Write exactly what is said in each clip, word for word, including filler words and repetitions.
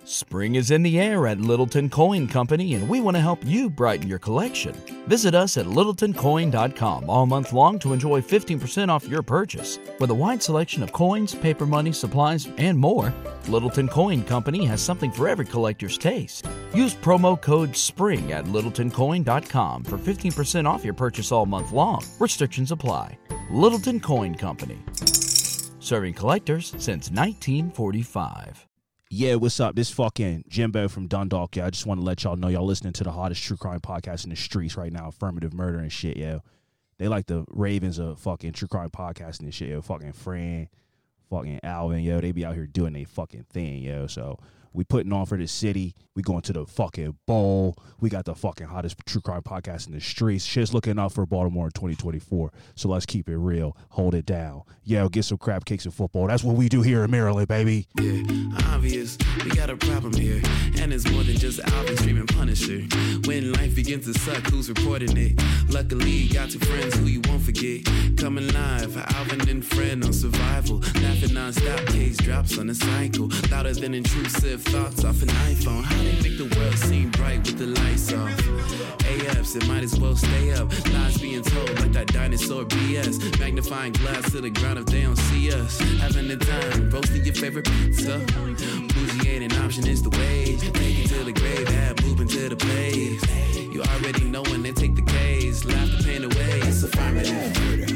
Spring is in the air at Littleton Coin Company, and we want to help you brighten your collection. Visit us at littleton coin dot com all month long to enjoy fifteen percent off your purchase. With a wide selection of coins, paper money, supplies, and more, Littleton Coin Company has something for every collector's taste. Use promo code SPRING at littleton coin dot com for fifteen percent off your purchase all month long. Restrictions apply. Littleton Coin Company. Serving collectors since nineteen forty-five. Yeah, what's up? This fucking Jimbo from Dundalk, yo. I just want to let y'all know y'all listening to the hottest true crime podcast in the streets right now, Affirmative Murder and shit, yo. They like the Ravens of fucking true crime podcasting and shit, yo. Fucking Fran, fucking Alvin, yo. They be out here doing their fucking thing, yo. So we putting on for the city. We going to the fucking bowl. We got the fucking hottest true crime podcast in the streets. Shit's looking up for Baltimore in twenty twenty-four. So let's keep it real. Hold it down. Yo, get some crab cakes and football. That's what we do here in Maryland, baby. Yeah, obvious. We got a problem here. And it's more than just Alvin streaming Punisher. When life begins to suck, who's reporting it? Luckily, you got two friends who you won't forget. Coming live, Alvin and Friend on survival. Laughing non-stop, case drops on a cycle. Louder than intrusive thoughts off an iPhone. How they make the world seem bright with the lights off? A Fs, it might as well stay up. Lies being told like that dinosaur B S. Magnifying glass to the ground if they don't see us. Having the time, roasting your favorite pizza. Bougie ain't an option, it's the wage. Take it to the grave, have moving to the place. You already know when they take the case. Laugh the pain away, it's affirmative murder.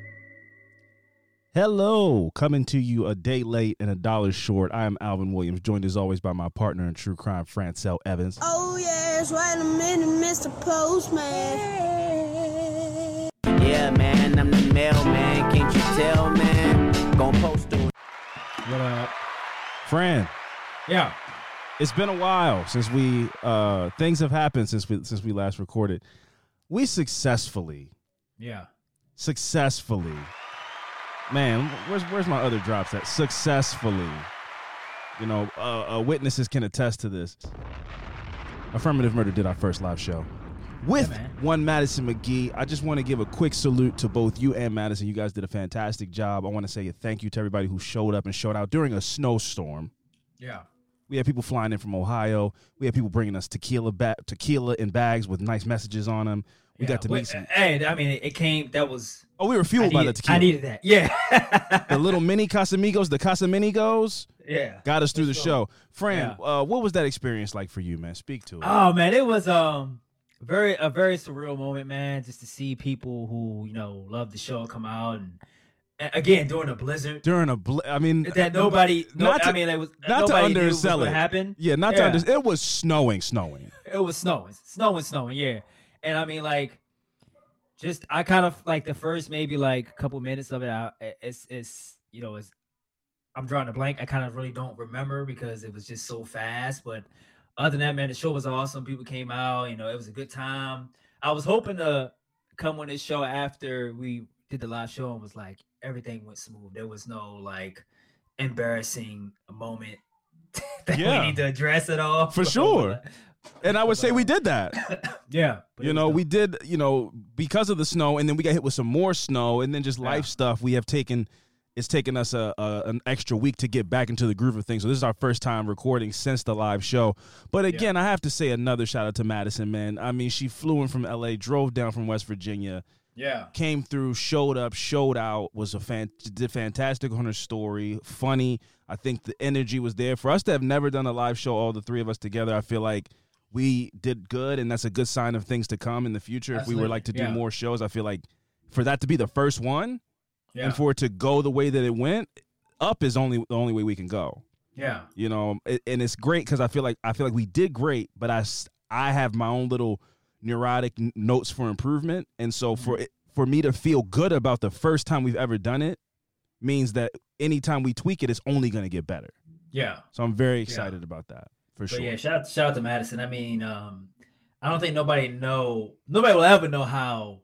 Hello, coming to you a day late and a dollar short. I am Alvin Williams, joined as always by my partner in true crime, Francel Evans. Oh yes, wait a minute, Mister Postman. Yeah, man, I'm the mailman. Can't you tell, man? Gonna post it. What up, Fran? Yeah, it's been a while since we uh, things have happened since we since we last recorded. We successfully, yeah, successfully. Man, where's where's my other drops at? Successfully, you know, uh, uh, witnesses can attest to this. Affirmative Murder did our first live show with yeah, one Madison McGee. I just want to give a quick salute to both you and Madison. You guys did a fantastic job. I want to say a thank you to everybody who showed up and showed out during a snowstorm. Yeah. We had people flying in from Ohio. We had people bringing us tequila ba- tequila in bags with nice messages on them. We yeah. got to meet some. Hey, I mean, it came. That was. Oh, we were fueled needed, by the tequila. I needed that. Yeah. The little mini Casamigos, the Casamigos. Yeah. Got us through the sure. show. Fran, Yeah. uh, what was that experience like for you, man? Speak to it. Oh man, it was um very a very surreal moment, man. Just to see people who you know love the show come out and. Again, during a blizzard, during a, bl- I mean, that nobody, no, not to, I mean, it was not to undersell it. Happen. Yeah, not yeah. to undersell. It was snowing, snowing. It was snowing, snowing, snowing. Yeah, and I mean, like, just I kind of like the first maybe like couple minutes of it. I, it's it's you know it's I'm drawing a blank. I kind of really don't remember because it was just so fast. But other than that, man, the show was awesome. People came out. You know, it was a good time. I was hoping to come on this show after we did the live show and was like everything went smooth. There was no like embarrassing moment that yeah. we need to address at all. For sure. And I would say we did that. Yeah. You know, we did, you know, because of the snow, and then we got hit with some more snow, and then just life yeah. stuff. We have taken, it's taken us a, a an extra week to get back into the groove of things. So this is our first time recording since the live show. But again, yeah. I have to say another shout out to Madison, man. I mean, she flew in from L A, drove down from West Virginia. Yeah. Came through, showed up, showed out, was a fan, did fantastic on her story, funny. I think the energy was there. For us to have never done a live show, all the three of us together, I feel like we did good, and that's a good sign of things to come in the future. Absolutely. If we were like to do yeah. more shows, I feel like for that to be the first one, yeah. and for it to go the way that it went, up is only the only way we can go. Yeah. You know, it, and it's great because I feel like I feel like we did great, but I, I have my own little neurotic notes for improvement, and so for it, for me to feel good about the first time we've ever done it means that anytime we tweak it, it's only going to get better. Yeah. So I'm very excited yeah. about that for but sure. Yeah, shout out, shout out to Madison. I mean, um, I don't think nobody know nobody will ever know how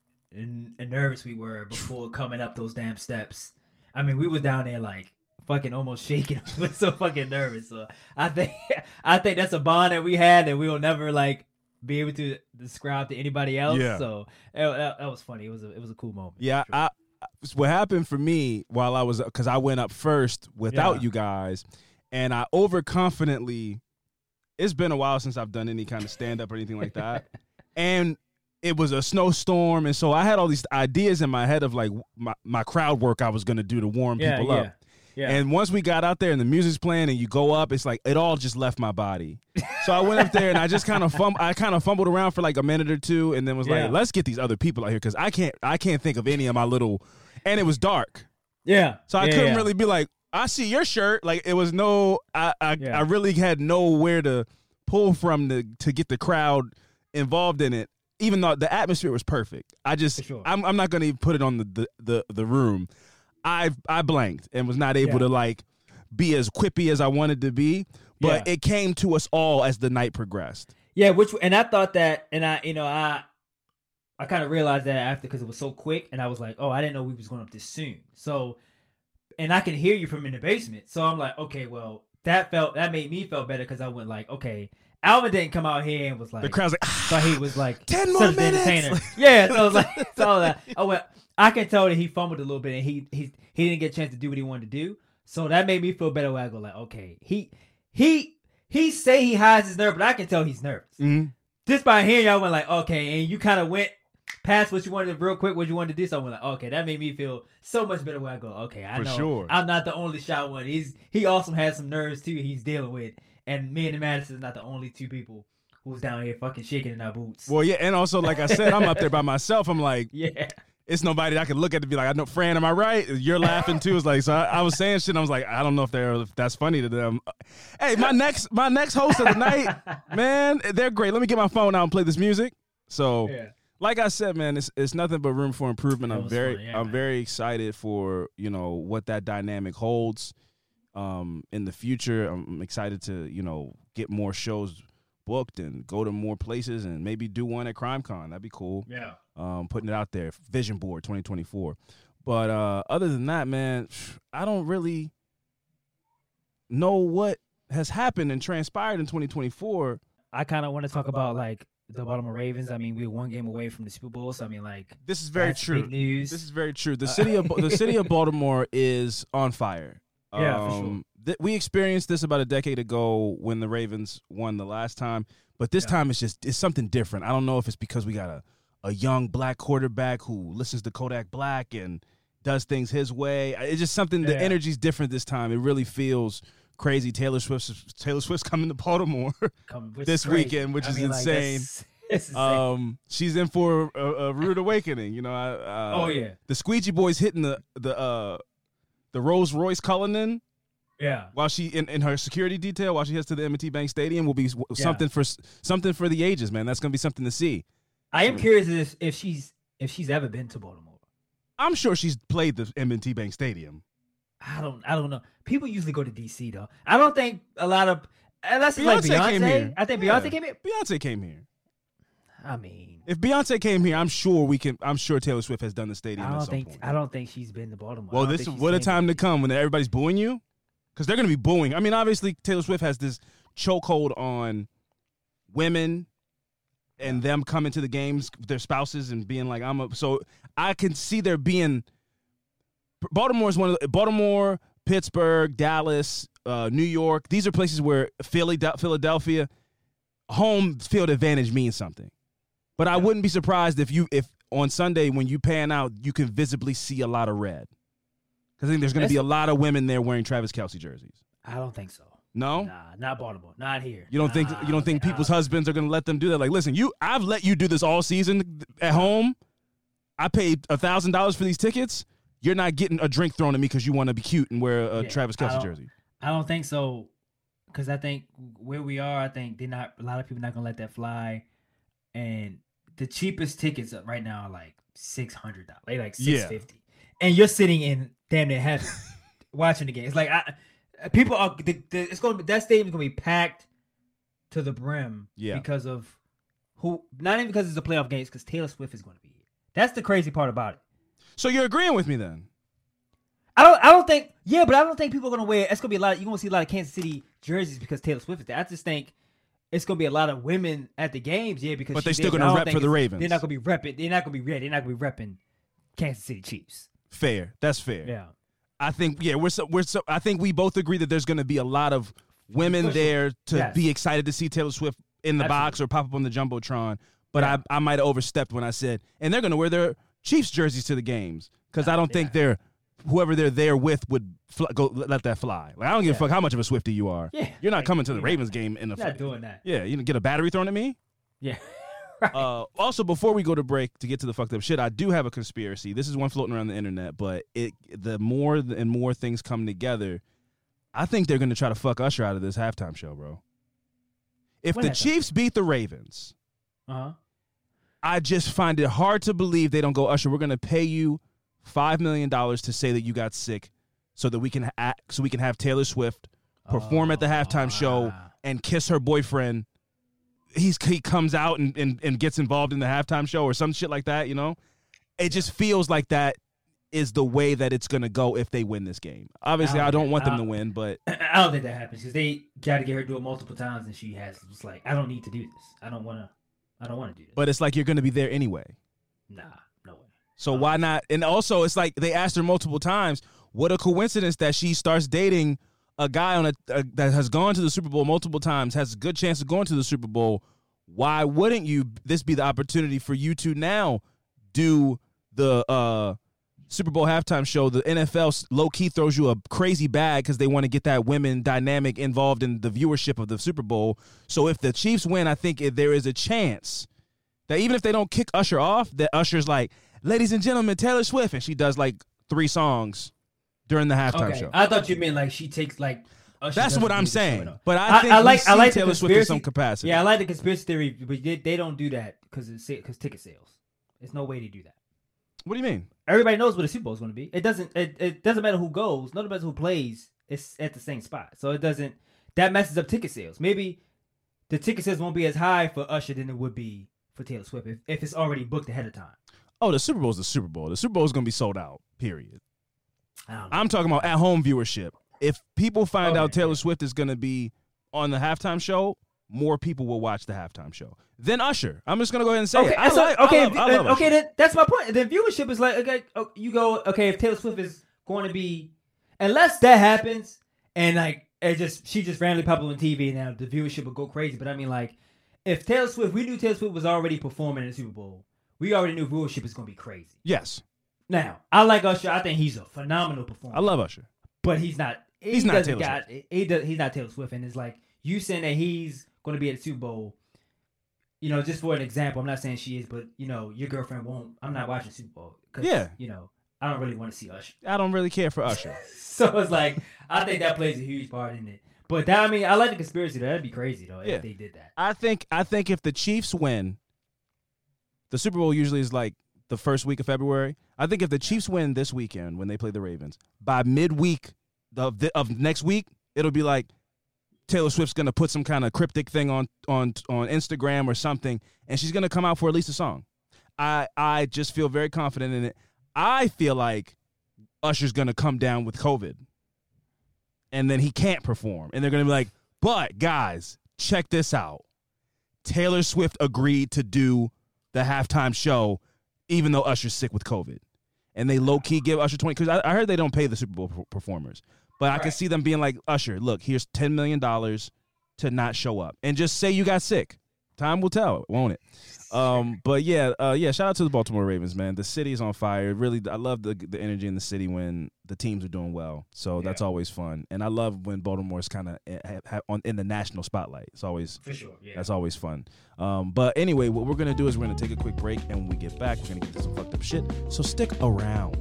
n- nervous we were before coming up those damn steps. I mean, we was down there like fucking almost shaking. We were so fucking nervous. So I think I think that's a bond that we had that we will never like be able to describe to anybody else. Yeah. So it, that, that was funny. It was a it was a cool moment. Yeah, I, I what happened for me while I was because I went up first without Yeah. you guys, and I overconfidently it's been a while since I've done any kind of stand up or anything like that, and it was a snowstorm, and so I had all these ideas in my head of like my, my crowd work I was gonna do to warm Yeah, people yeah. up. Yeah. And once we got out there and the music's playing and you go up, it's like it all just left my body. So I went up there and I just kind of fum- I kind of fumbled around for like a minute or two, and then was Yeah. like, let's get these other people out here because I can't I can't think of any of my little. And it was dark, Yeah. so I yeah, couldn't yeah. really be like, I see your shirt. Like it was no, I I, Yeah. I really had nowhere to pull from to to get the crowd involved in it. Even though the atmosphere was perfect, I just For sure. I'm I'm not gonna even put it on the the the, the room. I I blanked and was not able Yeah. to like be as quippy as I wanted to be, but Yeah. it came to us all as the night progressed. Yeah, which and I thought that, and I, you know, I, I kind of realized that after because it was so quick, and I was like, oh, I didn't know we was going up this soon. So, and I can hear you from in the basement, so I'm like, okay, well, that felt that made me feel better because I went like, okay, Alvin didn't come out here and was like, The crowd's like, ah, so he was like ten such more an minutes. entertainer. Yeah, so I was like, so that I went, I can tell that he fumbled a little bit and he he he didn't get a chance to do what he wanted to do. So that made me feel better when I go like, okay, he he he say he hides his nerve, but I can tell he's nervous. Mhm. Just by hearing y'all went like, okay, and you kind of went past what you wanted real quick, what you wanted to do. So I went like, okay, that made me feel so much better when I go, okay, I For know sure. I'm not the only shy one. He's he also has some nerves too he's dealing with. And me and Madison is not the only two people who's down here fucking shaking in our boots. Well, yeah, and also like I said, I'm up there by myself. I'm like, Yeah. it's nobody that I can look at to be like, I know, Fran, am I right? You're laughing too. It's like, so I, I was saying shit. And I was like, I don't know if they're if that's funny to them. Hey, my next my next host of the night, man, they're great. Let me get my phone out and play this music. So, Yeah. like I said, man, it's it's nothing but room for improvement. It I'm was very fun, yeah, I'm man. very excited for you know what that dynamic holds um, in the future. I'm excited to you know get more shows booked and go to more places and maybe do one at CrimeCon. That'd be cool. Yeah. Um, putting it out there, Vision Board twenty twenty-four. But uh, other than that, man, I don't really know what has happened and transpired in twenty twenty-four. I kind of want to talk about like the Baltimore Ravens. I mean, we were one game away from the Super Bowl, so I mean, like This is very that's true. big news. This is very true. The city of the city of Baltimore is on fire. Yeah, for sure. Um, th- we experienced this about a decade ago when the Ravens won the last time, but this Yeah. time it's just it's something different. I don't know if it's because we got a, a young black quarterback who listens to Kodak Black and does things his way. It's just something. The Yeah. energy's different this time. It really feels crazy. Taylor Swift's Taylor Swift's coming to Baltimore. Come- which this is great. weekend, which I is mean, like, insane. that's- it's insane. Um, she's in for a, a rude awakening. You know. I, uh, oh yeah, the Squeegee Boys hitting the the uh the Rolls Royce Cullinan yeah. while she in, in her security detail while she heads to the M and T Bank Stadium will be s- something for s- something for the ages, man. That's gonna be something to see. I am curious if if she's if she's ever been to Baltimore. I'm sure she's played the M and T Bank Stadium. I don't I don't know. People usually go to D C though. I don't think a lot of unless it's like Beyonce Beyonce. came here. I think Yeah. Beyonce came here. Beyonce came here. I mean, If Beyonce came here, I'm sure we can. I'm sure Taylor Swift has done the stadium I at don't some think point. I don't think she's been to Baltimore. I Well, don't this think she's what a came time here. to come when everybody's booing you, because they're gonna be booing. I mean, obviously Taylor Swift has this chokehold on women and them coming to the games, their spouses, and being like, "I'm a." So I can see there being. Baltimore is one of the, Baltimore, Pittsburgh, Dallas, uh, New York. These are places where Philly, Philadelphia, home field advantage means something. But I wouldn't be surprised if you if on Sunday when you pan out, you can visibly see a lot of red. Because I think there's going to be a lot of women there wearing Travis Kelce jerseys. I don't think so. No, Nah, not Baltimore. Not here. you don't think Nah, you don't think nah. people's husbands are going to let them do that? Like, listen, you, I've let you do this all season at home. I paid a thousand dollars for these tickets. You're not getting a drink thrown at me because you want to be cute and wear a Yeah, Travis I Kelce don't- jersey. I don't think so, because I think where we are, I think they're not. A lot of people not gonna let that fly, and the cheapest tickets right now are like six hundred dollars, like like Yeah. six fifty, and you're sitting in damn near heaven watching the game. It's like I, people are. The, the, it's going to be that stadium's gonna be packed to the brim, Yeah. because of who. Not even because it's a playoff game, it's because Taylor Swift is going to be here. That's the crazy part about it. So you're agreeing with me then? I don't. I don't think. Yeah, but I don't think people are gonna wear. It's gonna be a lot. You're gonna see a lot of Kansas City jerseys because Taylor Swift is there. I just think it's gonna be a lot of women at the games. Yeah, because But they she's still there, gonna I don't rep think for the it's- Ravens. They're not gonna be repping. They're not gonna be red. They're not gonna be repping Kansas City Chiefs. Fair. That's fair. Yeah, I think yeah, we're so we're so I think we both agree that there's going to be a lot of women there to Yes. be excited to see Taylor Swift in the Absolutely. box or pop up on the Jumbotron. But Yeah. I, I might have overstepped when I said, and they're going to wear their Chiefs jerseys to the games because I don't think they're whoever they're there with would fl- go let that fly. Like I don't give Yeah. a fuck how much of a Swiftie you are. Yeah. You're not Like, coming to the you're Ravens game in the Not doing that. Yeah, you get a battery thrown at me. Yeah. Uh, also, before we go to break to get to the fucked up shit, I do have a conspiracy. This is one floating around the internet, but it the more and more things come together, I think they're going to try to fuck Usher out of this halftime show, bro. If What the happened? Chiefs beat the Ravens, Uh-huh. I just find it hard to believe they don't go, Usher, we're going to pay you five million dollars to say that you got sick so that we can ha- so we can have Taylor Swift perform at the halftime show wow. and kiss her boyfriend. He's he comes out and, and, and gets involved in the halftime show or some shit like that, you know? It just feels like that is the way that it's going to go if they win this game. Obviously, I I don't don't want them I- to win, but I don't think that happens because they got to get her to do it multiple times, and she has. It's like I don't need to do this. I don't want to. I don't want to do this. but it's like you're going to be there anyway. nah, no way. So why not? And also, it's like they asked her multiple times. What a coincidence that she starts dating a guy on a, a that has gone to the Super Bowl multiple times, has a good chance of going to the Super Bowl. Why wouldn't you? This be the opportunity for you to now do the uh, Super Bowl halftime show. The N F L low key throws you a crazy bag because they want to get that women dynamic involved in the viewership of the Super Bowl. So if the Chiefs win, I think there is a chance that even if they don't kick Usher off, that Usher's like, ladies and gentlemen, Taylor Swift, and she does like three songs during the halftime Okay, show. I thought you meant like she takes like. Usher That's doesn't what I'm do the show saying. at all. But I think I we like see I like Taylor the Swift in conspiracy. some capacity. Yeah, I like the conspiracy theory, but they, they don't do that because it's because ticket sales. There's no way to do that. What do you mean? Everybody knows what the Super Bowl is going to be. It doesn't. It, it doesn't matter who goes. None matter who plays. It's at the same spot. So it doesn't. That messes up ticket sales. Maybe the ticket sales won't be as high for Usher than it would be for Taylor Swift if, if it's already booked ahead of time. Oh, the Super Bowl is the Super Bowl. The Super Bowl is going to be sold out, period. I don't know. I'm talking about at-home viewership. If people find Okay, out Taylor yeah. Swift is going to be on the halftime show, more people will watch the halftime show. Then Usher. I'm just going to go ahead and say Okay, it. I so- like- I okay, love- I uh, love okay. Usher. Then, that's my point. Then viewership is like, okay, oh, you go, okay. If Taylor Swift is going to be, unless that happens, and like it just she just randomly pop up on T V, now the viewership will go crazy. But I mean, like, if Taylor Swift, we knew Taylor Swift was already performing in the Super Bowl, we already knew viewership is going to be crazy. Yes. Now, I like Usher. I think he's a phenomenal performer. I love Usher. but he's not. He He's not doesn't Taylor got, He does. He's not Taylor Swift, and it's like you saying that he's going to be at the Super Bowl. You know, just for an example, I'm not saying she is, but you know, your girlfriend won't. I'm not watching Super Bowl. 'Cause, Yeah. You know, I don't really want to see Usher. I don't really care for Usher. So it's like I think that plays a huge part in it. But that, I mean, I like the conspiracy though. That'd be crazy though Yeah. if they did that. I think I think if the Chiefs win, the Super Bowl usually is like the first week of February. I think if the Chiefs win this weekend when they play the Ravens, by midweek of the, of next week, it'll be like Taylor Swift's gonna put some kind of cryptic thing on on on Instagram or something, and she's gonna come out for at least a song. I I just feel very confident in it. I feel like Usher's gonna come down with COVID, and then he can't perform, and they're gonna be like, "But guys, check this out. Taylor Swift agreed to do the halftime show, even though Usher's sick with COVID." And they low key give Usher twenty because I, I heard they don't pay the Super Bowl per- performers, but I can Right. see them being like, "Usher, look, here's ten million dollars to not show up, and just say you got sick. Time will tell, won't it?" Um, but yeah, uh, yeah. Shout out to the Baltimore Ravens, man. The city is on fire. Really, I love the the energy in the city when the teams are doing well. So that's Yeah. always fun, and I love when Baltimore's kind of ha- ha- on in the national spotlight. It's always For sure. Yeah. that's always fun. Um, but anyway, what we're going to do is we're going to take a quick break, and when we get back, we're going to get to some fucked up shit. So stick around.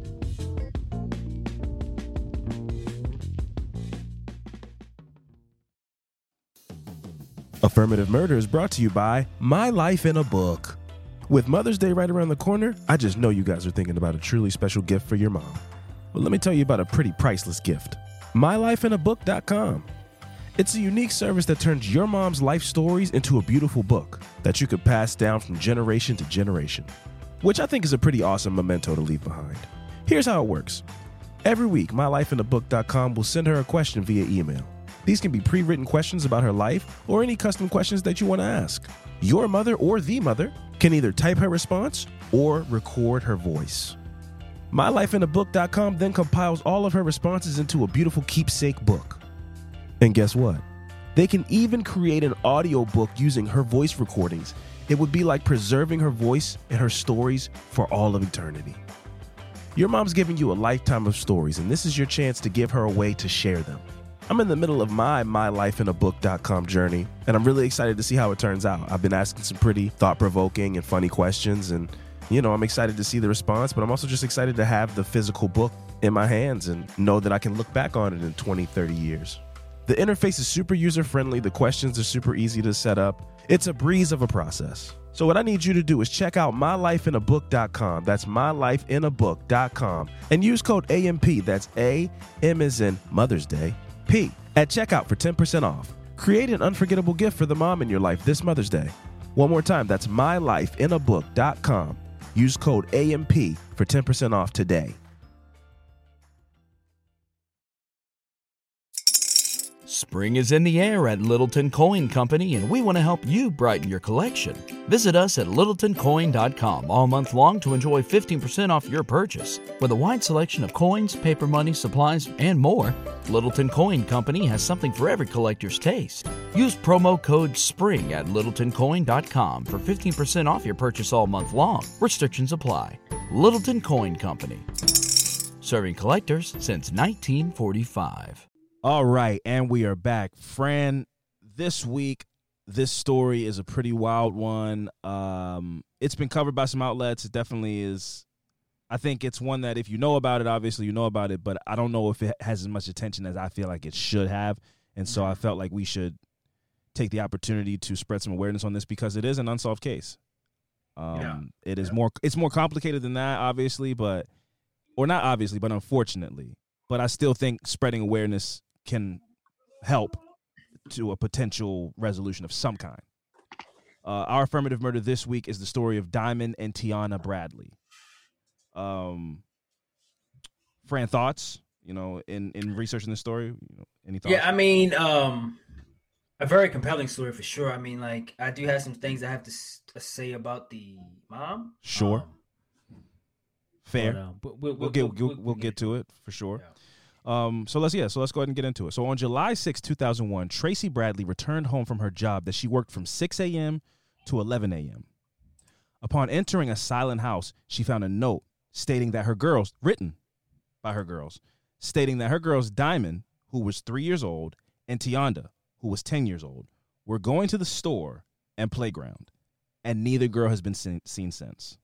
Affirmative Murder is brought to you by My Life in a Book. With Mother's Day right around the corner, I just know you guys are thinking about a truly special gift for your mom. But let me tell you about a pretty priceless gift. my life in a book dot com. It's a unique service that turns your mom's life stories into a beautiful book that you could pass down from generation to generation, which I think is a pretty awesome memento to leave behind. Here's how it works. Every week, my life in a book dot com will send her a question via email. These can be pre-written questions about her life or any custom questions that you want to ask. Your mother or the mother can either type her response or record her voice. my life in a book dot com then compiles all of her responses into a beautiful keepsake book. And guess what? They can even create an audiobook using her voice recordings. It would be like preserving her voice and her stories for all of eternity. Your mom's giving you a lifetime of stories, and this is your chance to give her a way to share them. I'm in the middle of my my life in a book dot com journey, and I'm really excited to see how it turns out. I've been asking some pretty thought-provoking and funny questions, and, you know, I'm excited to see the response, but I'm also just excited to have the physical book in my hands and know that I can look back on it in twenty, thirty years. The interface is super user-friendly. The questions are super easy to set up. It's a breeze of a process. So what I need you to do is check out my life in a book dot com. That's my life in a book dot com. And use code A M P, that's A, M as in Mother's Day, P, at checkout for ten percent off. Create an unforgettable gift for the mom in your life this Mother's Day. One more time, that's my life in a book dot com. Use code A M P for ten percent off today. Spring is in the air at Littleton Coin Company, and we want to help you brighten your collection. Visit us at littleton coin dot com all month long to enjoy fifteen percent off your purchase. With a wide selection of coins, paper money, supplies, and more, Littleton Coin Company has something for every collector's taste. Use promo code SPRING at littleton coin dot com for fifteen percent off your purchase all month long. Restrictions apply. Littleton Coin Company. Serving collectors since nineteen forty-five. All right, and we are back. Fran, this week, this story is a pretty wild one. Um, it's been covered by some outlets. It definitely is. I think it's one that if you know about it, obviously you know about it, but I don't know if it has as much attention as I feel like it should have. And so I felt like we should take the opportunity to spread some awareness on this because it is an unsolved case. Um, yeah. It is yeah. more, it's more complicated than that, obviously, but, or not obviously, but unfortunately. But I still think spreading awareness can help to a potential resolution of some kind. Uh, our affirmative murder this week is the story of Diamond and Tiana Bradley. Um, Fran, thoughts? You know, in, in researching the story, you know, any thoughts? Yeah, I mean, um, a very compelling story for sure. I mean, like, I do have some things I have to, s- to say about the mom. Sure. Um, Fair. But, um, but we'll, we'll, we'll get we'll, we'll, we'll get to it for sure. Yeah. Um, so let's yeah, so let's go ahead and get into it. So on July sixth, two thousand one, Tracy Bradley returned home from her job that she worked from six a.m. to eleven a.m. Upon entering a silent house, she found a note stating that her girls, written by her girls, stating that her girls Diamond, who was three years old, and Tianda, who was ten years old, were going to the store and playground, and neither girl has been seen, seen since.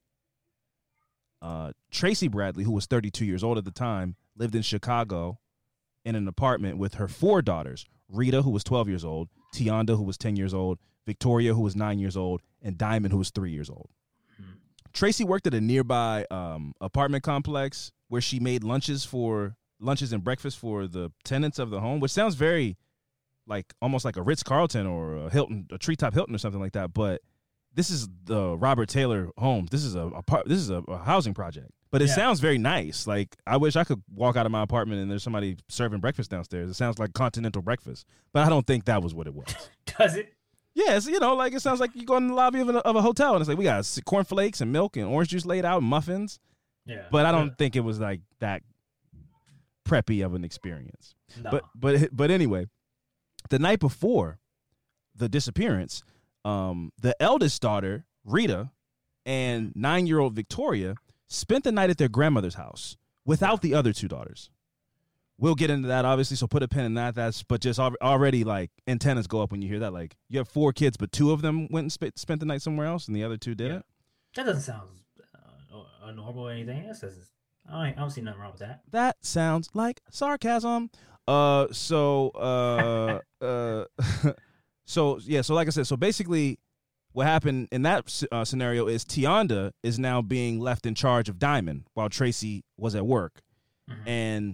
Uh, Tracy Bradley, who was thirty-two years old at the time, lived in Chicago in an apartment with her four daughters, Rita, who was twelve years old, Tianda, who was ten years old, Victoria, who was nine years old, and Diamond, who was three years old. Mm-hmm. Tracy worked at a nearby um, apartment complex where she made lunches for lunches and breakfast for the tenants of the home, which sounds very like almost like a Ritz-Carlton or a Hilton, a Treetop Hilton or something like that. But this is the Robert Taylor Homes. This is a, a part. This is a, a housing project. But it yeah. sounds very nice. Like, I wish I could walk out of my apartment and there's somebody serving breakfast downstairs. It sounds like continental breakfast. But I don't think that was what it was. Does it? Yes, you know, like it sounds like you go in the lobby of a, of a hotel and it's like, we got cornflakes and milk and orange juice laid out and muffins. Yeah. But I don't yeah. think it was like that preppy of an experience. No. But but but anyway, the night before the disappearance, um, the eldest daughter, Rita, and nine-year-old Victoria spent the night at their grandmother's house without the other two daughters. We'll get into that, obviously, so put a pin in that. That's but just al- already, like, antennas go up when you hear that. Like, you have four kids, but two of them went and sp- spent the night somewhere else, and the other two didn't? Yeah. That doesn't sound uh, normal or anything. That doesn't, I, don't, I don't see nothing wrong with that. That sounds like sarcasm. Uh, so, uh, uh, so, yeah, so like I said, so basically, what happened in that uh, scenario is Tianda is now being left in charge of Diamond while Tracy was at work. Mm-hmm. And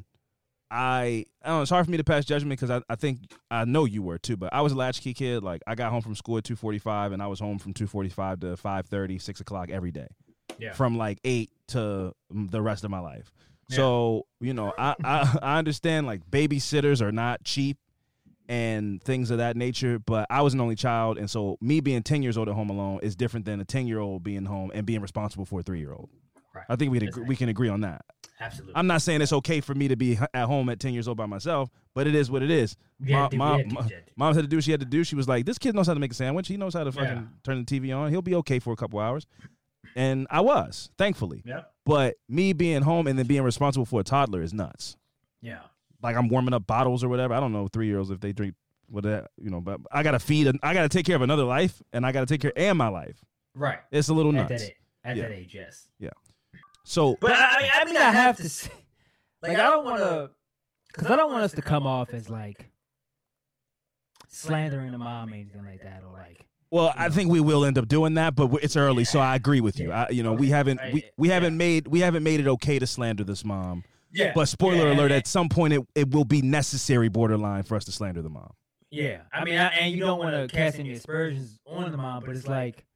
I, I don't know, it's hard for me to pass judgment because I, I think, I know you were too, but I was a latchkey kid. Like, I got home from school at two forty-five and I was home from two forty-five to five thirty, six o'clock every day. Yeah. From like eight to the rest of my life. Yeah. So, you know, I, I, I understand like babysitters are not cheap and things of that nature, but I was an only child, and so me being ten years old at home alone is different than a ten-year-old being home and being responsible for a three-year-old. Right. I think we Exactly. we can agree on that. Absolutely. I'm not saying it's okay for me to be h- at home at ten years old by myself, but it is what it is. We had Mom, to do- we mom, had to do mom, that. mom had to do what she had to do. She was like, this kid knows how to make a sandwich. He knows how to fucking Yeah. turn the T V on. He'll be okay for a couple hours. And I was, thankfully. Yep. But me being home and then being responsible for a toddler is nuts. Yeah. Like I'm warming up bottles or whatever. I don't know three-year-olds if they drink whatever, you know, but I got to feed, I got to take care of another life, and I got to take care of my life. Right. It's a little At nuts. that age. At Yeah. that age, yes. So, But I, I, I mean, I have to say, like, I don't want to, because I don't want us to come off as like slandering the mom or anything like that, or like. well, I think we will end up doing that, but it's early, so I agree with you. I, you know, we Okay. haven't I- we, we haven't yeah. made we haven't made it okay to slander this mom. Yeah. But spoiler yeah, alert, and- at some point it, it will be necessary borderline for us to slander the mom. Yeah, I mean, I, and you don't want to cast any aspersions on the mom, but it's like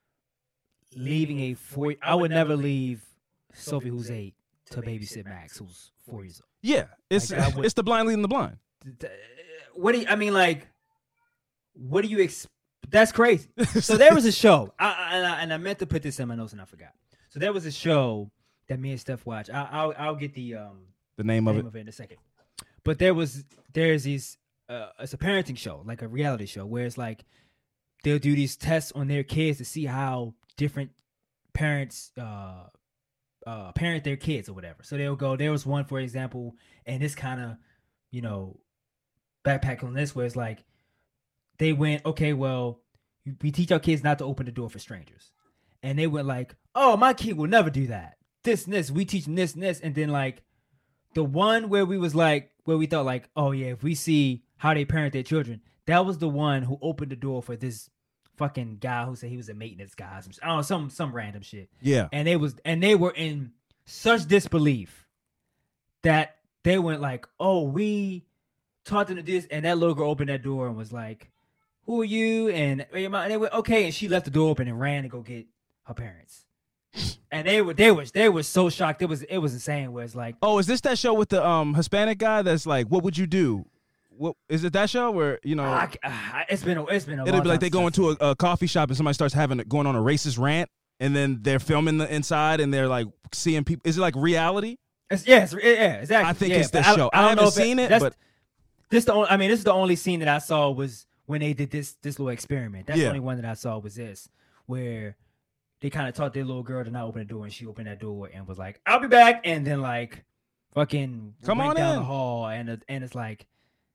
leaving a four. I would never leave Sophie, who's eight, to babysit Max, who's four years old. Yeah, it's Like, I would- it's the blind leading the blind. Th- th- What do you? I mean, like, what do you? Ex- That's crazy. So there was a show, I, I, and, I, and I meant to put this in my notes and I forgot. So there was a show that me and Steph watched. I, I'll I'll get the um The name of name it. of it in a second. But there was there's these uh, it's a parenting show, like a reality show, where it's like they'll do these tests on their kids to see how different parents uh uh parent their kids or whatever. So they'll go, there was one, for example, and this kind of, you know, backpack on this, where it's like they went, okay, well, we teach our kids not to open the door for strangers. And they went like, oh, my kid will never do that. This and this, we teach them this and this. And then like the one where we was like, where we thought like, oh yeah, if we see how they parent their children, that was the one who opened the door for this fucking guy who said he was a maintenance guy. Some, I don't know, some, some random shit. Yeah. And they was, and they were in such disbelief that they went like, oh, we taught them to do this. And that little girl opened that door and was like, who are you? And and they went, okay. And she left the door open and ran to go get her parents. And they were, they was, they were so shocked. It was, it was insane. Where it's like, Oh, is this that show with the um Hispanic guy that's like, what would you do? What is it? That show where you know I, I, it's been, a, it's been a it'll long be like time they go since into a, a coffee shop and somebody starts having going on a racist rant, and then they're filming the inside and they're like seeing people. Is it like reality? It's, yeah, it's, yeah, exactly. I think yeah, it's but this show. I don't haven't know if seen it, that's- but- this the only. I mean, this is the only scene that I saw was when they did this this little experiment. That's Yeah. the only one that I saw was this, where they kind of taught their little girl to not open the door, and she opened that door and was like, "I'll be back," and then like, fucking Come went on down in. the hall, and it- and it's like,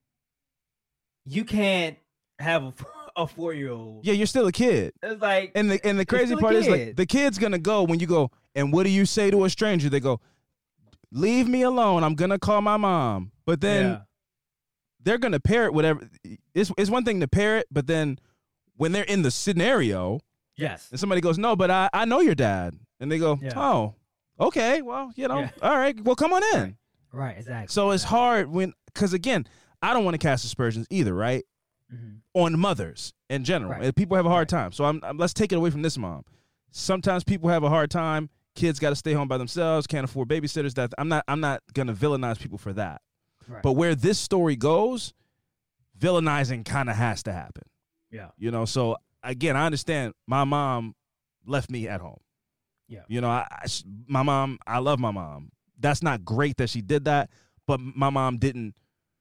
you can't have a, a four year old. Yeah, you're still a kid. It's like, And the and the You're crazy still a part is like kid. the kid's gonna go when you go. And what do you say to a stranger? They go, "Leave me alone. I'm gonna call my mom." But then yeah, they're gonna parrot whatever. It's it's one thing to parrot, but then when they're in the scenario yes, and somebody goes, "No, but I I know your dad," and they go, Yeah. "Oh, okay, well, you know, Yeah. all right, well, come on in." right, exactly. So it's exactly. hard when, because again, I don't want to cast aspersions either, right? Mhm. On mothers in general, Right. and people have a hard Right. time. So I'm, I'm let's take it away from this mom. Sometimes people have a hard time. Kids got to stay home by themselves, can't afford babysitters. That I'm not I'm not gonna villainize people for that. Right. But where this story goes, villainizing kind of has to happen. yeah, You know, so again, I understand my mom left me at home. Yeah. You know, I, I sh- my mom, I love my mom. That's not great that she did that, but my mom didn't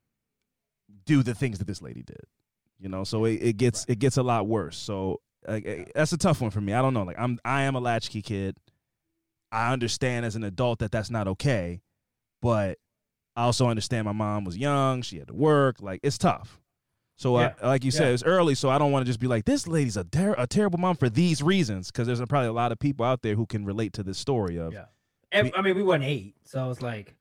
do the things that this lady did. You know, so it, it gets Right. it gets a lot worse. So uh, that's a tough one for me. I don't know. Like I'm I am a latchkey kid. I understand as an adult that that's not okay, but I also understand my mom was young. She had to work. Like it's tough. So Yeah. uh, like you said, Yeah. it's early. So I don't want to just be like, this lady's a, ter- a terrible mom for these reasons. Because there's probably a lot of people out there who can relate to this story of, yeah. And, I mean, we weren't eight, so I was like,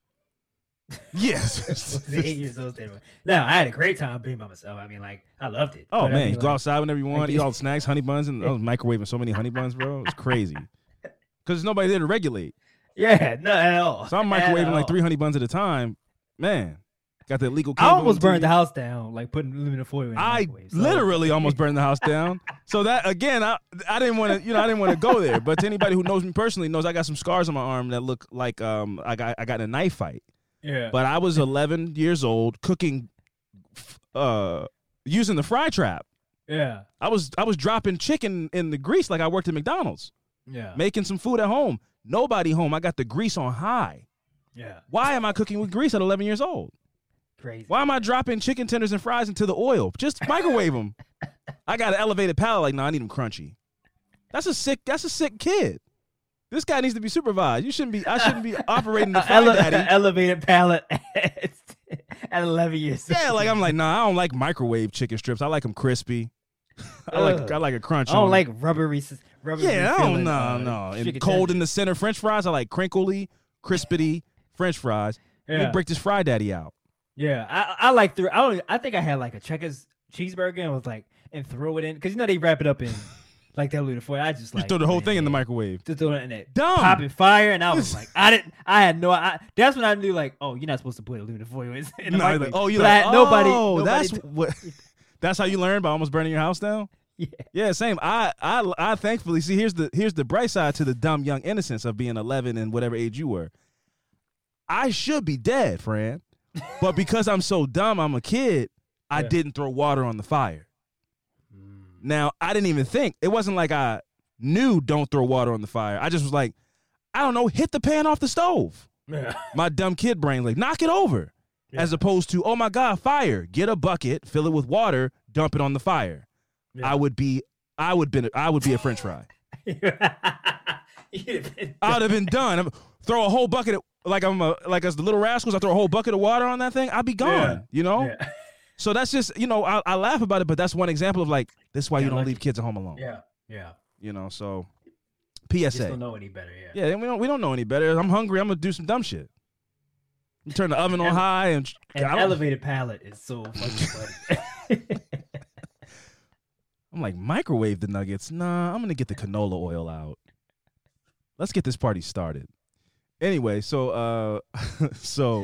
yes. eight years old. then. No, I had a great time being by myself. I mean, like, I loved it. Oh But I man, mean, you go like, outside whenever you want, like- eat all the snacks, honey buns, and I was microwaving so many honey buns, bro. It's crazy. Because there's nobody there to regulate. Yeah, not at all. So I'm At microwaving all. like three honey buns at a time. Man, got the illegal. I cable almost on burned T V. the house down, like putting aluminum foil in the I microwave. So- literally almost burned the house down. So that again, I I didn't want to, you know, I didn't want to go there. But to anybody who knows me personally knows I got some scars on my arm that look like um I got I got in a knife fight. Yeah. But I was eleven years old cooking, uh, using the fry trap. yeah. I was I was dropping chicken in the grease like I worked at McDonald's, Yeah. making some food at home. Nobody home. I got the grease on high. Yeah. Why am I cooking with grease at eleven years old? Crazy. Why am I dropping chicken tenders and fries into the oil? Just microwave them. I got an elevated palate. Like, no, I need them crunchy. That's a sick. That's a sick kid. This guy needs to be supervised. You shouldn't be. I shouldn't be operating the fry Ele- daddy. elevated palate at eleven years. Yeah, like I'm like, nah, I don't like microwave chicken strips. I like them crispy. I like Ugh. I like a crunch. I don't on like rubbery. rubbery Yeah, I feeling, don't no uh, no. And chicken cold tenders. in the center French fries. I like crinkly, crispity French fries. Let Yeah. me break this fry daddy out. Yeah, I I like through. I don't. I think I had like a Checkers cheeseburger and was like and throw it in because you know they wrap it up in like that little foil. I just You like throw the whole put it thing in the there. microwave. Just throw it in there. Dumb. Popping fire, and I was like, I didn't. I had no. I, that's when I knew like, oh, you're not supposed to put aluminum foil in, in the No, microwave. like, oh, you But like, I had nobody. oh, nobody that's t- what. That's how you learn by almost burning your house down. yeah. Yeah, same. I, I, I thankfully see. Here's the here's the bright side to the dumb young innocence of being eleven and whatever age you were. I should be dead, Fran, but because I'm so dumb, I'm a kid. I Yeah. didn't throw water on the fire. Now I didn't even think. It wasn't like I knew don't throw water on the fire. I just was like, I don't know, hit the pan off the stove. Yeah. My dumb kid brain like knock it over, Yeah. as opposed to oh my god, fire. Get a bucket, fill it with water, dump it on the fire. Yeah. I would be, I would been, I would be a French fry. I would have been done. I'm- throw a whole bucket of, like I'm a, like as the Little Rascals. I throw a whole bucket of water on that thing. I'd be gone. Yeah. You know. Yeah. So that's just you know I, I laugh about it, but that's one example of like this is why Yeah, you don't lucky. leave kids at home alone. Yeah. Yeah. You know. So P S Just A. don't know any better. Yeah. Yeah, we don't we don't know any better. I'm hungry. I'm gonna do some dumb shit. You turn the oven on And- high and, An I don't- elevated palate is so fucking funny. I'm like microwave the nuggets. Nah, I'm gonna get the canola oil out. Let's get this party started. Anyway, so uh, so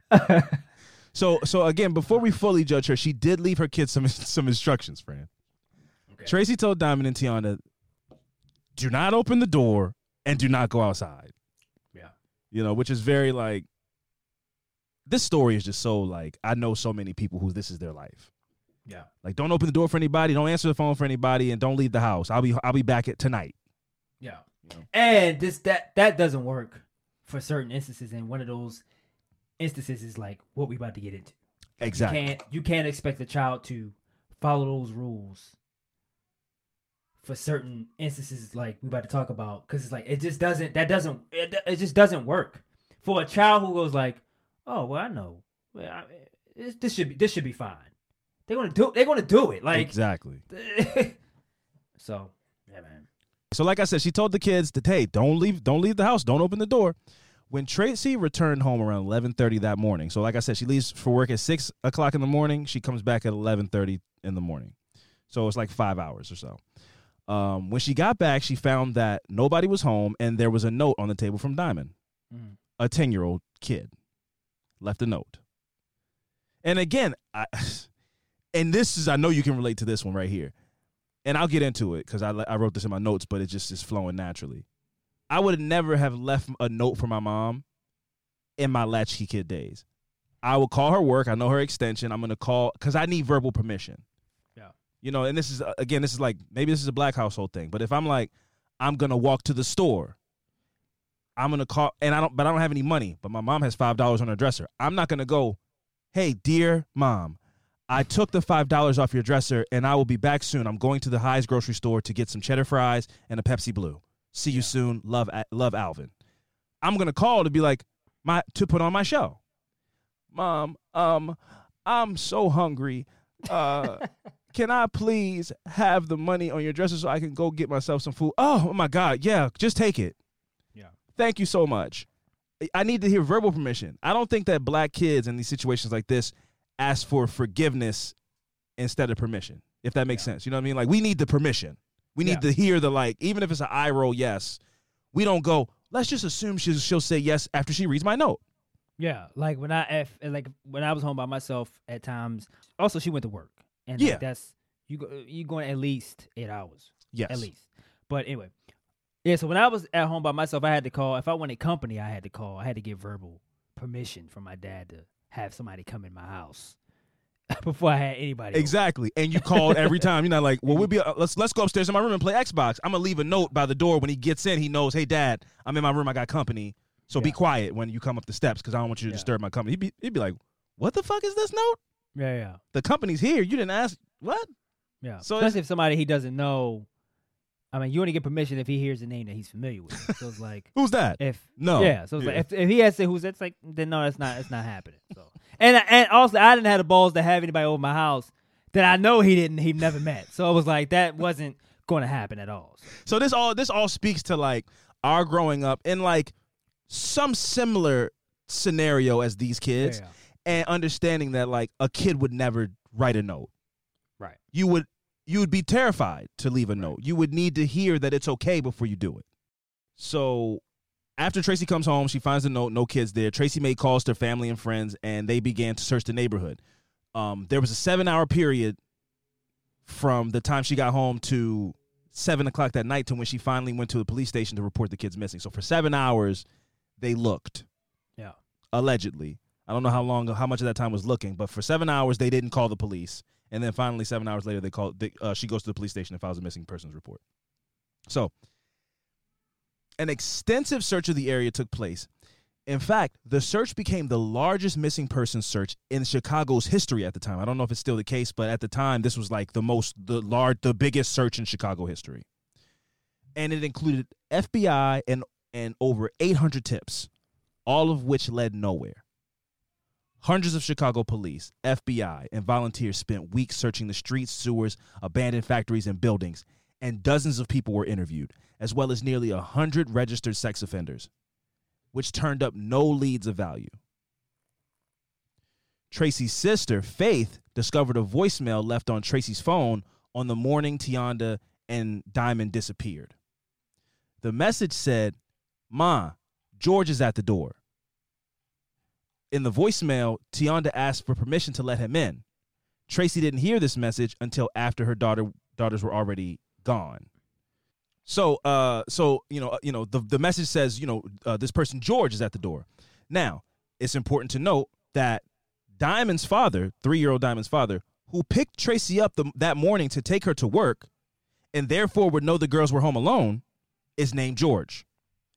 so so again, before we fully judge her, she did leave her kids some some instructions, Fran. Okay. Tracy told Diamond and Tiana, do not open the door and do not go outside. Yeah. You know, which is very like. This story is just so like I know so many people who this is their life. Yeah. Like, don't open the door for anybody, don't answer the phone for anybody, and don't leave the house. I'll be I'll be back at tonight. Yeah. You know? And this that that doesn't work for certain instances, and one of those instances is like what we about to get into. Exactly. You can't you can't expect a child to follow those rules for certain instances like we about to talk about, because it's like it just doesn't that doesn't it, it just doesn't work for a child who goes like, oh well, I know, well, I, it, this should be this should be fine. They're gonna do they're gonna do it like Exactly. so yeah, man. So like I said, she told the kids that, hey, don't leave don't leave the house, don't open the door. When Tracy returned home around eleven thirty that morning, so like I said, she leaves for work at six o'clock in the morning. She comes back at eleven thirty in the morning. So it's like five hours or so. Um, when she got back, she found that nobody was home, and there was a note on the table from Diamond. Mm. A ten-year-old kid left a note. And again, I, and this is, I know you can relate to this one right here. And I'll get into it because I, I wrote this in my notes, but it just is flowing naturally. I would never have left a note for my mom in my latchkey kid days. I will call her work. I know her extension. I'm going to call because I need verbal permission. Yeah. You know, and this is, again, this is like, maybe this is a black household thing, but if I'm like, I'm going to walk to the store, I'm going to call, and I don't, but I don't have any money, but my mom has five dollars on her dresser. I'm not going to go, hey, dear mom, I took the five dollars off your dresser and I will be back soon. I'm going to the High's grocery store to get some cheddar fries and a Pepsi Blue. See you soon. Love, love Alvin. I'm going to call to be like, my, to put on my show. Mom, um, I'm so hungry. Uh, can I please have the money on your dresser so I can go get myself some food? Oh, oh my God. Yeah, just take it. Yeah. Thank you so much. I need to hear verbal permission. I don't think that black kids in these situations like this ask for forgiveness instead of permission, if that makes Yeah. sense. You know what I mean? Like, we need the permission. We need Yeah. to hear the, like, even if it's an eye roll yes, we don't go, let's just assume she'll, she'll say yes after she reads my note. Yeah, like when I if, like when I was home by myself at times. Also, she went to work, and Yeah. like that's you go you going at least eight hours, Yes. at least. But anyway, yeah. So when I was at home by myself, I had to call. If I wanted company, I had to call. I had to get verbal permission from my dad to have somebody come in my house. before I had anybody. Exactly. And you called every time. You're not like, well, we'll be uh, let's let's go upstairs in my room and play Xbox. I'm gonna leave a note by the door when he gets in. He knows, hey, Dad, I'm in my room. I got company. So Yeah. be quiet when you come up the steps because I don't want you to Yeah. disturb my company. He'd be he'd be like, what the fuck is this note? Yeah, yeah, The company's here. You didn't ask what? yeah. So Especially if somebody he doesn't know. I mean, you only get permission if he hears a name that he's familiar with. So it's like, Who's that? if No. yeah. So it's Yeah. like if, if he has to say who's it's like, then no, that's not it's not happening. So and and also I didn't have the balls to have anybody over my house that I know he didn't he never met. So it was like that wasn't going to happen at all. So. So this all this all speaks to like our growing up in like some similar scenario as these kids, Yeah. and understanding that like a kid would never write a note. Right. You would you would be terrified to leave a note. You would need to hear that it's okay before you do it. So after Tracy comes home, she finds the note, no kids there. Tracy made calls to family and friends, and they began to search the neighborhood. Um, there was a seven-hour period from the time she got home to seven o'clock that night to when she finally went to the police station to report the kids missing. So for seven hours, they looked. Yeah. Allegedly. I don't know how long, how much of that time was looking, but for seven hours, they didn't call the police. And then finally, seven hours later, they called. They, uh, she goes to the police station and files a missing persons report. So an extensive search of the area took place. In fact, the search became the largest missing person search in Chicago's history at the time. I don't know if it's still the case, but at the time, this was like the most, the large, the biggest search in Chicago history. And it included F B I and, and over eight hundred tips, all of which led nowhere. Hundreds of Chicago police, F B I, and volunteers spent weeks searching the streets, sewers, abandoned factories, and buildings, and dozens of people were interviewed, as well as nearly one hundred registered sex offenders, which turned up no leads of value. Tracy's sister, Faith, discovered a voicemail left on Tracy's phone on the morning Tianda and Diamond disappeared. The message said, "Ma, George is at the door." In the voicemail, Tianda asked for permission to let him in. Tracy didn't hear this message until after her daughter daughters were already gone. So, uh, so you know, uh, you know, the the message says, you know, uh, this person George is at the door. Now, it's important to note that Diamond's father, three-year-old Diamond's father, who picked Tracy up the, that morning to take her to work, and therefore would know the girls were home alone, is named George,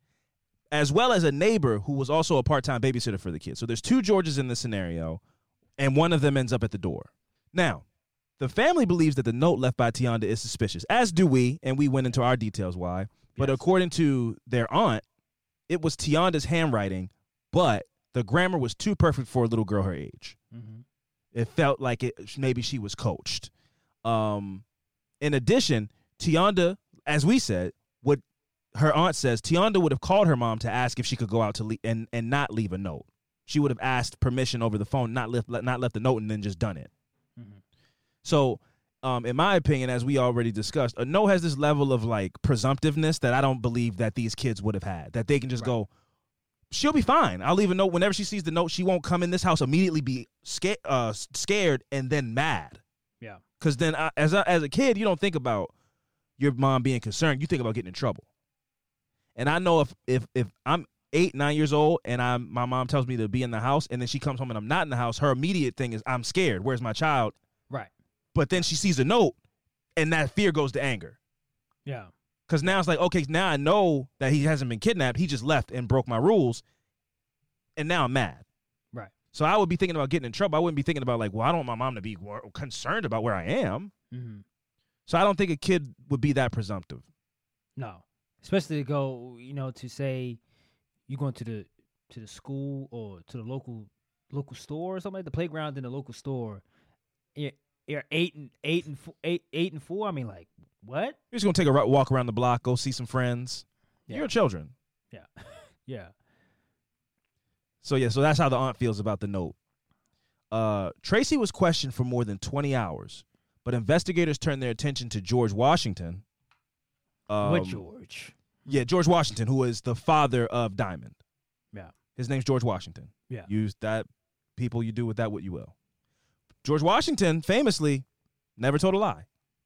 as well as a neighbor who was also a part-time babysitter for the kids. So there's two Georges in this scenario, and one of them ends up at the door. Now, the family believes that the note left by Tianda is suspicious, as do we, and we went into our details why. But Yes. according to their aunt, it was Tianda's handwriting, but the grammar was too perfect for a little girl her age. Mm-hmm. It felt like it maybe she was coached. Um, in addition, Tianda, as we said, would her aunt says Tianda would have called her mom to ask if she could go out to leave and, and not leave a note. She would have asked permission over the phone, not left not left the note, and then just done it. Mm-hmm. So, um, in my opinion, as we already discussed, a no has this level of like presumptiveness that I don't believe that these kids would have had. That they can just Right. go, she'll be fine. I'll leave a note. Whenever she sees the note, she won't come in this house immediately be scared, uh, scared and then mad. Yeah. Because then, I, as a, as a kid, you don't think about your mom being concerned. You think about getting in trouble. And I know if if if I'm eight, nine years old, and I'm my mom tells me to be in the house, and then she comes home and I'm not in the house, her immediate thing is I'm scared. Where's my child? Right. But then she sees a note, and that fear goes to anger. Yeah. Because now it's like, okay, now I know that he hasn't been kidnapped. He just left and broke my rules, and now I'm mad. Right. So I would be thinking about getting in trouble. I wouldn't be thinking about like, well, I don't want my mom to be wor- concerned about where I am. Mm-hmm. So I don't think a kid would be that presumptive. No. Especially to go, you know, to say you going to the to the school or to the local local store or something like the playground in the local store. You're, you're eight and eight and four, eight eight and four. I mean, like what? You're just gonna take a ru- walk around the block, go see some friends. Yeah. You're children. Yeah. Yeah. So yeah, so that's how the aunt feels about the note. Uh, Tracy was questioned for more than twenty hours, but investigators turned their attention to George Washington. Um, what George? Yeah, George Washington, who is the father of Diamond. Yeah. His name's George Washington. Yeah. Use that, people, you do with that what you will. George Washington famously never told a lie.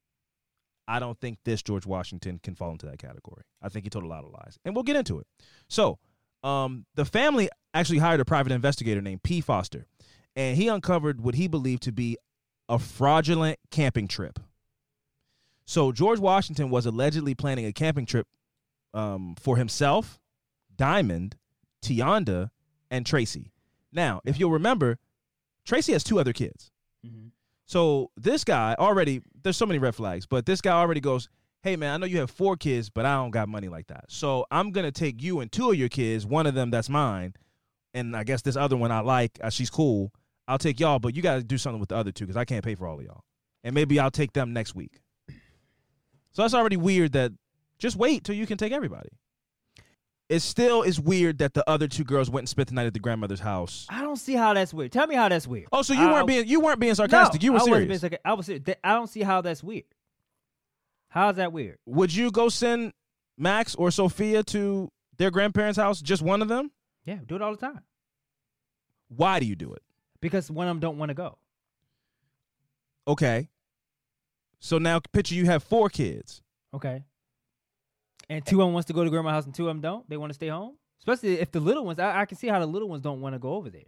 I don't think this George Washington can fall into that category. I think he told a lot of lies. And we'll get into it. So, um, the family actually hired a private investigator named P. Foster, and he uncovered what he believed to be a fraudulent camping trip. So George Washington was allegedly planning a camping trip um, for himself, Diamond, Tianda, and Tracy. Now, if you'll remember, Tracy has two other kids. Mm-hmm. So this guy already, there's so many red flags, but this guy already goes, hey, man, I know you have four kids, but I don't got money like that. So I'm going to take you and two of your kids, one of them that's mine, and I guess this other one I like, uh, she's cool. I'll take y'all, but you got to do something with the other two because I can't pay for all of y'all. And maybe I'll take them next week. So that's already weird that just wait till you can take everybody. It still is weird that the other two girls went and spent the night at the grandmother's house. I don't see how that's weird. Tell me how that's weird. Oh, so you I, weren't being you weren't being sarcastic. No, you were I serious. Wasn't being sarcastic. I was serious. I don't see how that's weird. How's that weird? Would you go send Max or Sophia to their grandparents' house, just one of them? Yeah, do it all the time. Why do you do it? Because one of them don't want to go. Okay. So now picture you have four kids. Okay. And two of them wants to go to grandma's house and two of them don't? They want to stay home? Especially if the little ones, I, I can see how the little ones don't want to go over there.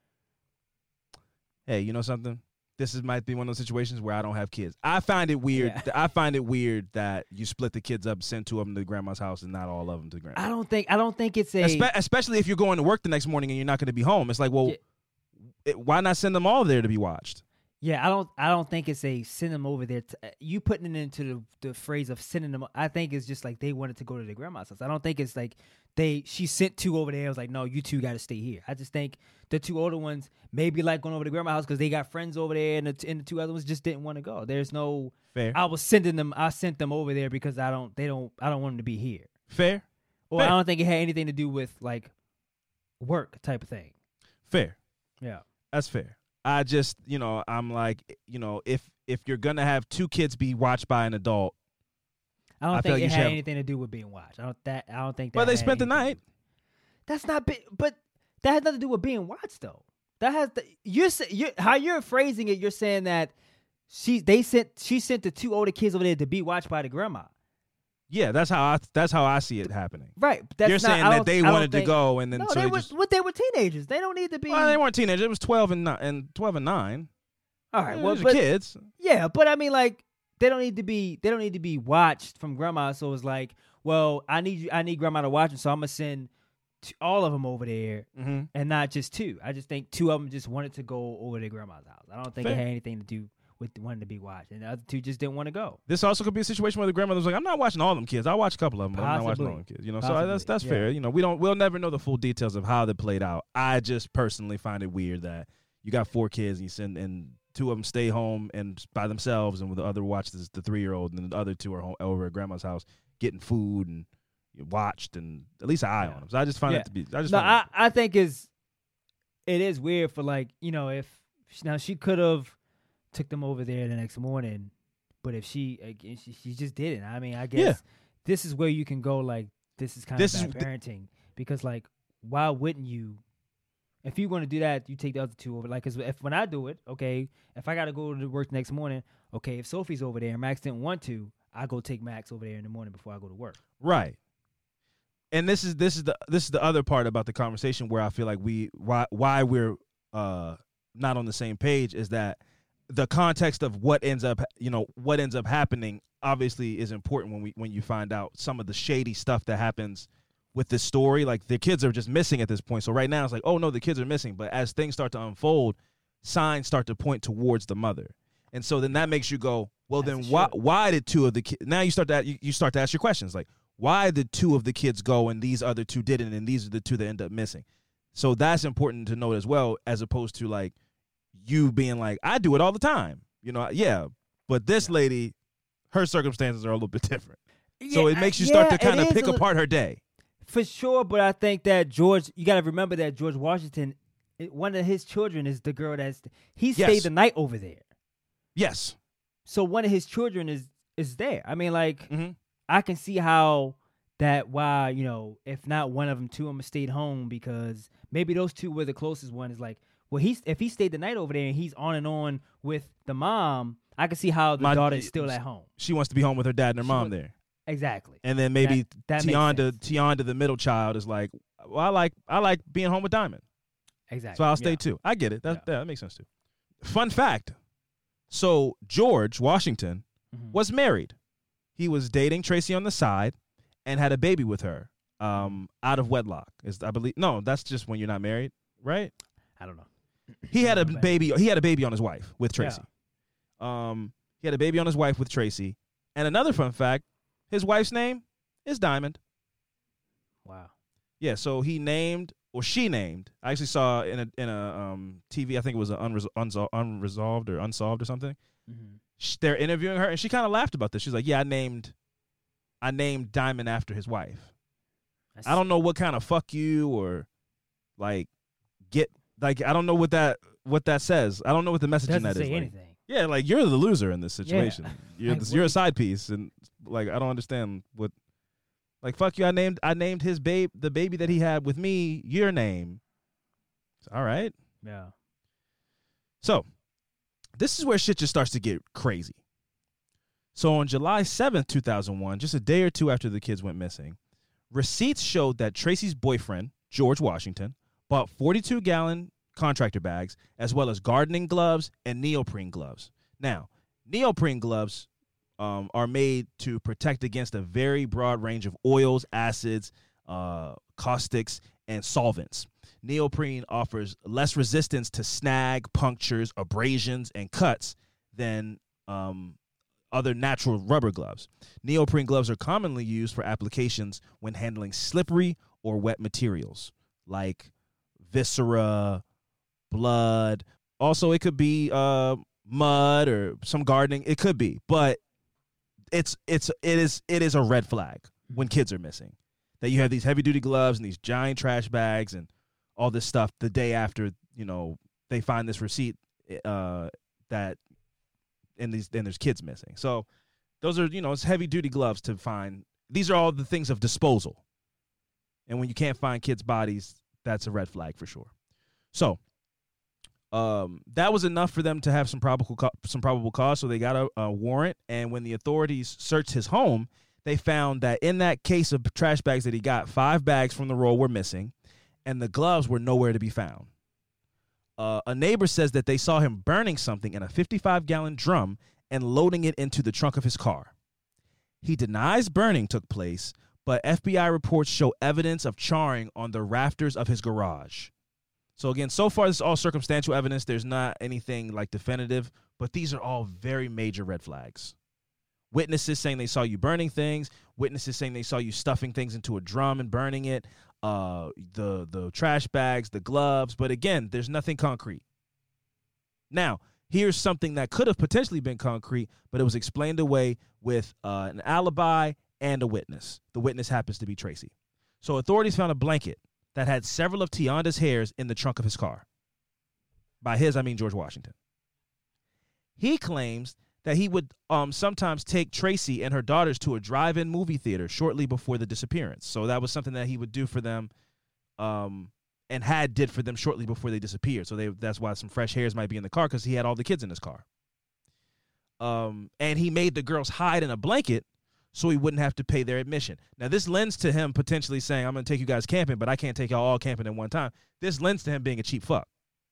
Hey, you know something? This is might be one of those situations where I don't have kids. I find it weird. Yeah. th- I find it weird that you split the kids up, send two of them to grandma's house, and not all of them to grandma. I don't think I don't think it's a Espe- especially if you're going to work the next morning and you're not going to be home. It's like, well, Yeah. it, why not send them all there to be watched? Yeah, I don't I don't think it's a send them over there. To, you putting it into the, the phrase of sending them. I think it's just like they wanted to go to their grandma's house. I don't think it's like they she sent two over there. I was like, no, you two got to stay here. I just think the two older ones maybe like going over to grandma's house because they got friends over there, and the, and the two other ones just didn't want to go. There's no Fair. I was sending them. I sent them over there because I don't. They don't. I don't want them to be here. Fair. Or Fair. I don't think it had anything to do with like work type of thing. Fair. Yeah. That's fair. I just, you know, I'm like, you know, if if you're gonna have two kids be watched by an adult, I don't I feel think like it you should had have- anything to do with being watched. I don't that I don't think that well, they had spent the anything- night. That's not big, but that has nothing to do with being watched though. That has the, you're, sa- you're how you're phrasing it. You're saying that she they sent she sent the two older kids over there to be watched by the grandma. Yeah, that's how I that's how I see it happening. Right. but That's You're not, saying I that don't- they I don't wanted to think- go, and then No, so they they were just. what they were teenagers. They don't need to be. Well, they weren't teenagers. It was twelve and nine, and twelve and nine. all right. Yeah, Well, those are but, kids. yeah, but I mean, like they don't need to be. They don't need to be watched from grandma. So it's like, well, I need you. I need grandma to watch them. So I'm gonna send t- all of them over there. Mm-hmm. And not just two. I just think two of them just wanted to go over to grandma's house. I don't think it Fair. had anything to do with wanting to be watched. And the other two just didn't want to go. This also could be a situation where the grandmother's like, "I'm not watching all them kids. I'll watch a couple of them, but I'm not watching Possibly. all them kids." You know, so Possibly. that's that's Yeah. fair. You know, we don't we'll never know the full details of how they played out. I just personally find it weird that you got four kids and you send and two of them stay home and by themselves, and with the other watches the three year old, and the other two are home, over at grandma's house getting food and watched and at least an eye Yeah. on them. So I just find Yeah. it to be. I just No, find I, it, I think is it is weird for like, you know, if now she could have took them over there the next morning, but if she again she, she just didn't. I mean, I guess Yeah. this is where you can go like this is kind This of is bad th- parenting because like why wouldn't you if you're going to do that, you take the other two over. Like, cause if when I do it, okay, if I got to go to work the next morning, okay, if Sophie's over there and Max didn't want to, I go take Max over there in the morning before I go to work. right. And this is this is the this is the other part about the conversation where I feel like we why why we're uh not on the same page is that the context of what ends up you know what ends up happening obviously is important when we when you find out some of the shady stuff that happens with this story. Like the kids are just missing at this point. So right now it's like, oh no, the kids are missing. But as things start to unfold, signs start to point towards the mother. And so then that makes you go, well, As then it why should. why did two of the kids now you start to you, you start to ask your questions like why did two of the kids go and these other two didn't, and these are the two that end up missing. So that's important to note as well, as opposed to like you being like, I do it all the time. You know, yeah. But this lady, her circumstances are a little bit different. So it makes you start to kind of pick apart her day. For sure, but I think that George, you got to remember that George Washington, it- one of his children is the girl that's, he Yes. stayed the night over there. Yes. So one of his children is is there. I mean, like, Mm-hmm. I can see how that, why, you know, if not one of them, two of them stayed home because maybe those two were the closest one is like, well, he's if he stayed the night over there and he's on and on with the mom, I can see how the My- daughter is still at home. She wants to be home with her dad and her She mom wa- there. Exactly. And then maybe That- that makes Tianda, sense. Tianda, the middle child, is like, well, I like I like being home with Diamond. Exactly. So I'll stay Yeah. too. I get it. That, Yeah. yeah, that makes sense too. Fun fact. So George Washington Mhm. was married. He was dating Tracy on the side and had a baby with her um, out of wedlock. Is I believe no, that's just when you're not married, right? I don't know. He had a Not bad. baby. He had a baby on his wife with Tracy. Um, he had a baby on his wife with Tracy. And another fun fact: his wife's name is Diamond. Wow. Yeah, so he named or she named. I actually saw in a in a um, T V. I think it was an unresol- unso- unresolved or unsolved or something. Mm-hmm. Sh- They're interviewing her, and she kind of laughed about this. She's like, "Yeah, I named, I named Diamond after his wife. I don't know what kind of fuck you or like get like I don't know what that what that says. I don't know what the message in Doesn't that say is. Like, anything. yeah, like you're the loser in this situation. You're Like, this, what you're a is- side piece, and like I don't understand what. Like fuck you, I named I named his babe the baby that he had with me your name. All right. Yeah. So, this is where shit just starts to get crazy. So on July seventh, two thousand one, just a day or two after the kids went missing, receipts showed that Tracy's boyfriend, George Washington, bought forty-two gallon contractor bags as well as gardening gloves and neoprene gloves. Now, neoprene gloves um, are made to protect against a very broad range of oils, acids, uh, caustics, and solvents. Neoprene offers less resistance to snag, punctures, abrasions, and cuts than um, other natural rubber gloves. Neoprene gloves are commonly used for applications when handling slippery or wet materials like viscera, blood. Also, it could be uh, mud or some gardening. It could be, but it's it's it is it is a red flag when kids are missing. That you have these heavy duty gloves and these giant trash bags and all this stuff the day after, you know, they find this receipt uh, that and these and there's kids missing. So those are, you know, it's heavy duty gloves to find. These are all the things of disposal. And when you can't find kids' bodies, that's a red flag for sure. So um, that was enough for them to have some probable co- some probable cause. So they got a, a warrant. And when the authorities searched his home, they found that in that case of trash bags that he got, five bags from the roll were missing, and the gloves were nowhere to be found. Uh, a neighbor says that they saw him burning something in a fifty-five gallon drum and loading it into the trunk of his car. He denies burning took place, but F B I reports show evidence of charring on the rafters of his garage. So again, so far this is all circumstantial evidence. There's not anything like definitive, but these are all very major red flags. Witnesses saying they saw you burning things. Witnesses saying they saw you stuffing things into a drum and burning it. Uh, the the trash bags, the gloves. But again, there's nothing concrete. Now, here's something that could have potentially been concrete, but it was explained away with uh, an alibi and a witness. The witness happens to be Tracy. So authorities found a blanket that had several of Tianda's hairs in the trunk of his car. By his, I mean George Washington. He claims that he would um, sometimes take Tracy and her daughters to a drive-in movie theater shortly before the disappearance. So that was something that he would do for them um, and had did for them shortly before they disappeared. So they, that's why some fresh hairs might be in the car, because he had all the kids in his car. Um, and he made the girls hide in a blanket so he wouldn't have to pay their admission. Now, this lends to him potentially saying, I'm going to take you guys camping, but I can't take y'all all camping at one time. This lends to him being a cheap fuck.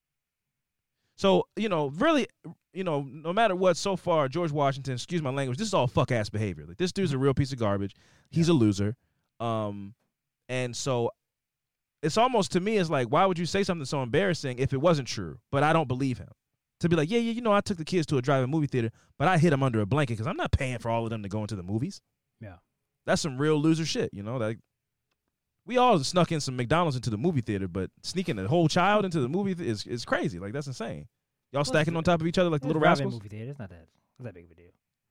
So, you know, really, you know, no matter what, so far, George Washington, excuse my language, this is all fuck-ass behavior. Like, this dude's a real piece of garbage. He's a loser. Um, and so it's almost, to me, it's like, why would you say something so embarrassing if it wasn't true? But I don't believe him. To be like, yeah, yeah, you know, I took the kids to a drive-in movie theater, but I hid them under a blanket because I'm not paying for all of them to go into the movies. Yeah. That's some real loser shit, you know? Like, we all snuck in some McDonald's into the movie theater, but sneaking a whole child into the movie th- is is crazy. Like, that's insane. Y'all Well, stacking it's- on top of each other like It's little a drive-in rascals? movie theater. It's not that, not that big of a deal.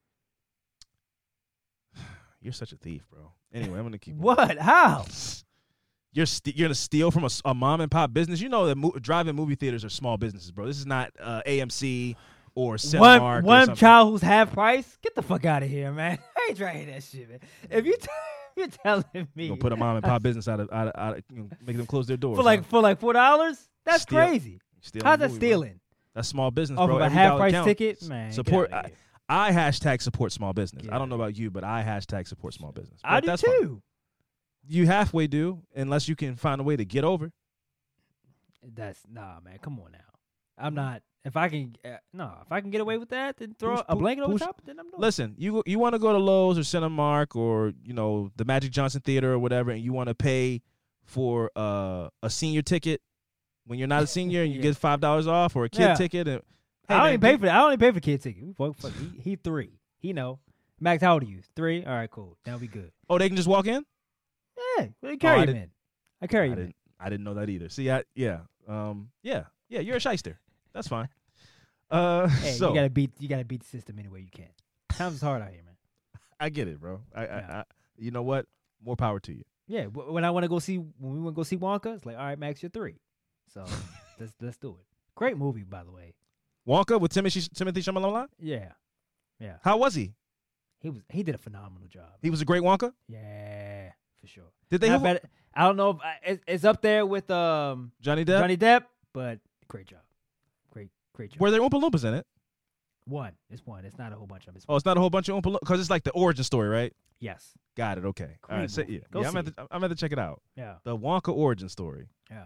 You're such a thief, bro. Anyway, I'm going to keep What? How? You're st- you're going to steal from a, s- a mom and pop business? You know that mo- drive-in movie theaters are small businesses, bro. This is not uh, A M C or Cinemark One or one something. child who's half price. Get the fuck out of here, man. I ain't trying to hear that shit, man. If you t- you're telling me You're going to put a mom and pop business out of, out of, out of you know, make them close their doors. for like huh? for like four dollars, that's Steal- crazy. Stealing How's a that movie, bro. stealing? That's small business, Off bro. of a Every half dollar price counts. ticket, man. get Support. outta I, here. I hashtag support small business. Get I don't know outta about you, but I hashtag support small business. I But do that's fine. too. You halfway do, unless you can find a way to get over. That's nah, man. Come on now. I'm not. If I can, uh, no, if I can get away with that, then throw Push- a blanket over push- top, then I'm doing. Listen, you you want to go to Lowe's or Cinemark or you know the Magic Johnson Theater or whatever, and you want to pay for uh, a senior ticket when you're not a senior and you Yeah. get five dollars off, or a kid Yeah. ticket. And, it. hey, I don't man, even pay get- for that. I don't even pay for kid ticket. We fuck, fuck. He, he three. He know. Max, how old are you? Three. All right, cool. That'll be good. Oh, they can just walk in. Yeah, they carry I him didn't- in. I carry I him in. didn't. I didn't know that either. See, I yeah, um, yeah, yeah. You're a shyster. That's fine. Uh, Hey, so you gotta beat. You gotta beat the system any way you can. Times is hard out here, man. I get it, bro. I, I, Yeah. I, you know what? More power to you. Yeah, wh- when I want to go see, when we want to go see Wonka, it's like, all right, Max, you're three. So let's let's do it. Great movie, by the way. Wonka with Timothy Timothy Chalamet. Yeah, yeah. How was he? He was he did a phenomenal job. He was a great Wonka. Yeah, for sure. Did they Not have better- I don't know if I, it's, it's up there with um Johnny Depp? Johnny Depp, but great job. Great, great job. Were there Oompa Loompas in it? One. It's one. It's not a whole bunch of them. It's Oh, it's not a whole bunch of Oompa Loompas because it's like the origin story, right? Yes. Got it. Okay. All Great right. So, movie. yeah, Go yeah. I'm see at the, I'm at to check it out. Yeah. The Wonka origin story. Yeah.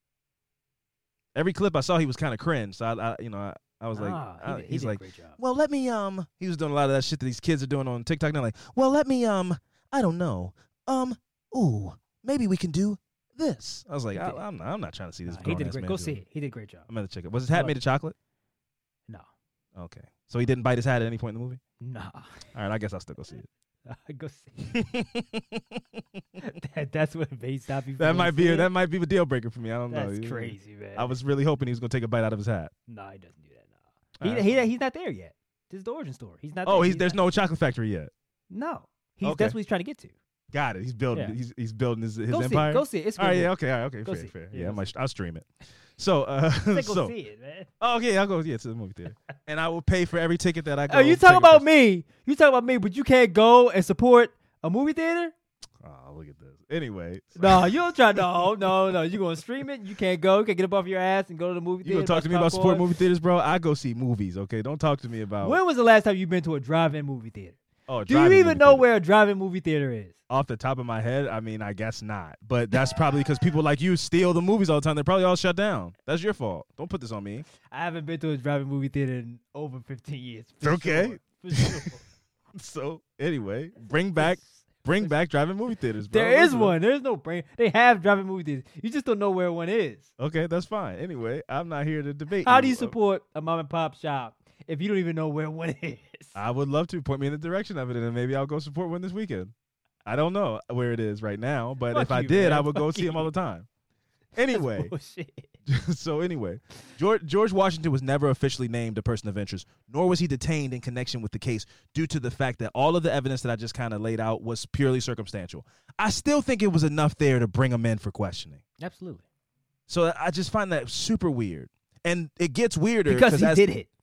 Every clip I saw, he was kind of cringe. So I, I you know, I, I was like, Nah, he I- did- he he's did a like, great job. well, let me um. He was doing a lot of that shit that these kids are doing on TikTok now. Like, well, let me um. I don't know. Um. Ooh, maybe we can do this. I was like, He I, did. I'm not. I'm not trying to see this. Nah, he did a grown-ass great. man Go do see it. it. He did a great job. I'm gonna check it. Was his hat Love made it. of chocolate? No. Okay. So he didn't bite his hat at any point in the movie. Nah. All right. I guess I'll still go see it. Go see it. that, that's what made stop you. from That going might to be see a, it? that might be a deal breaker for me. I don't know. That's You- crazy, man. I was really hoping he was gonna take a bite out of his hat. No, he doesn't do that. All No. right, He, he, fine. he's not there yet. This is the origin story. He's not. Oh, there. he's, there's not- no chocolate factory yet. No. He's Okay. that's what he's trying to get to. Got it. He's building. Yeah. He's he's building his his Go empire. see it. Go see it. It's a All good right. Yeah. movie. Okay. All right. Okay. Go fair. see it. Fair. Yeah, Yeah. I go might, see I'll stream it. So. Uh, Say go so. see it, man. Oh, okay. I'll go. Yeah, to the movie theater, and I will pay for every ticket that I go. Oh, you take talk a about picture. me. You talk about me, but you can't go and support a movie theater? Oh, look at this. Anyway. so- No, you don't try. No, no, no. You gonna stream it? You can't go. You can't get up off your ass and go to the movie You theater. gonna talk watch to me about support popcorn? movie theaters, bro? I go see movies. Okay. Don't talk to me about. When was the last time you've been to a drive-in movie theater? Oh, Do you drive-in even movie know theater. where a drive-in movie theater is? Off the top of my head, I mean, I guess not. But that's probably because people like you steal the movies all the time. They're probably all shut down. That's your fault. Don't put this on me. I haven't been to a drive-in movie theater in over fifteen years. for Okay. sure, for sure. So anyway, bring back, bring back driving movie theaters, bro. There is Listen. one. There's no brain. They have drive-in movie theaters. You just don't know where one is. Okay, that's fine. Anyway, I'm not here to debate. How do you support a mom and pop shop if you don't even know where one is? I would love to point me in the direction of it, and then maybe I'll go support one this weekend. I don't know where it is right now, but Fuck if I you, did, man. I would go Fuck see them you. all the time. That's Anyway, bullshit. so anyway, George, George Washington was never officially named a person of interest, nor was he detained in connection with the case due to the fact that all of the evidence that I just kind of laid out was purely circumstantial. I still think it was enough there to bring him in for questioning. Absolutely. So I just find that super weird. And it gets weirder Because he as, did it.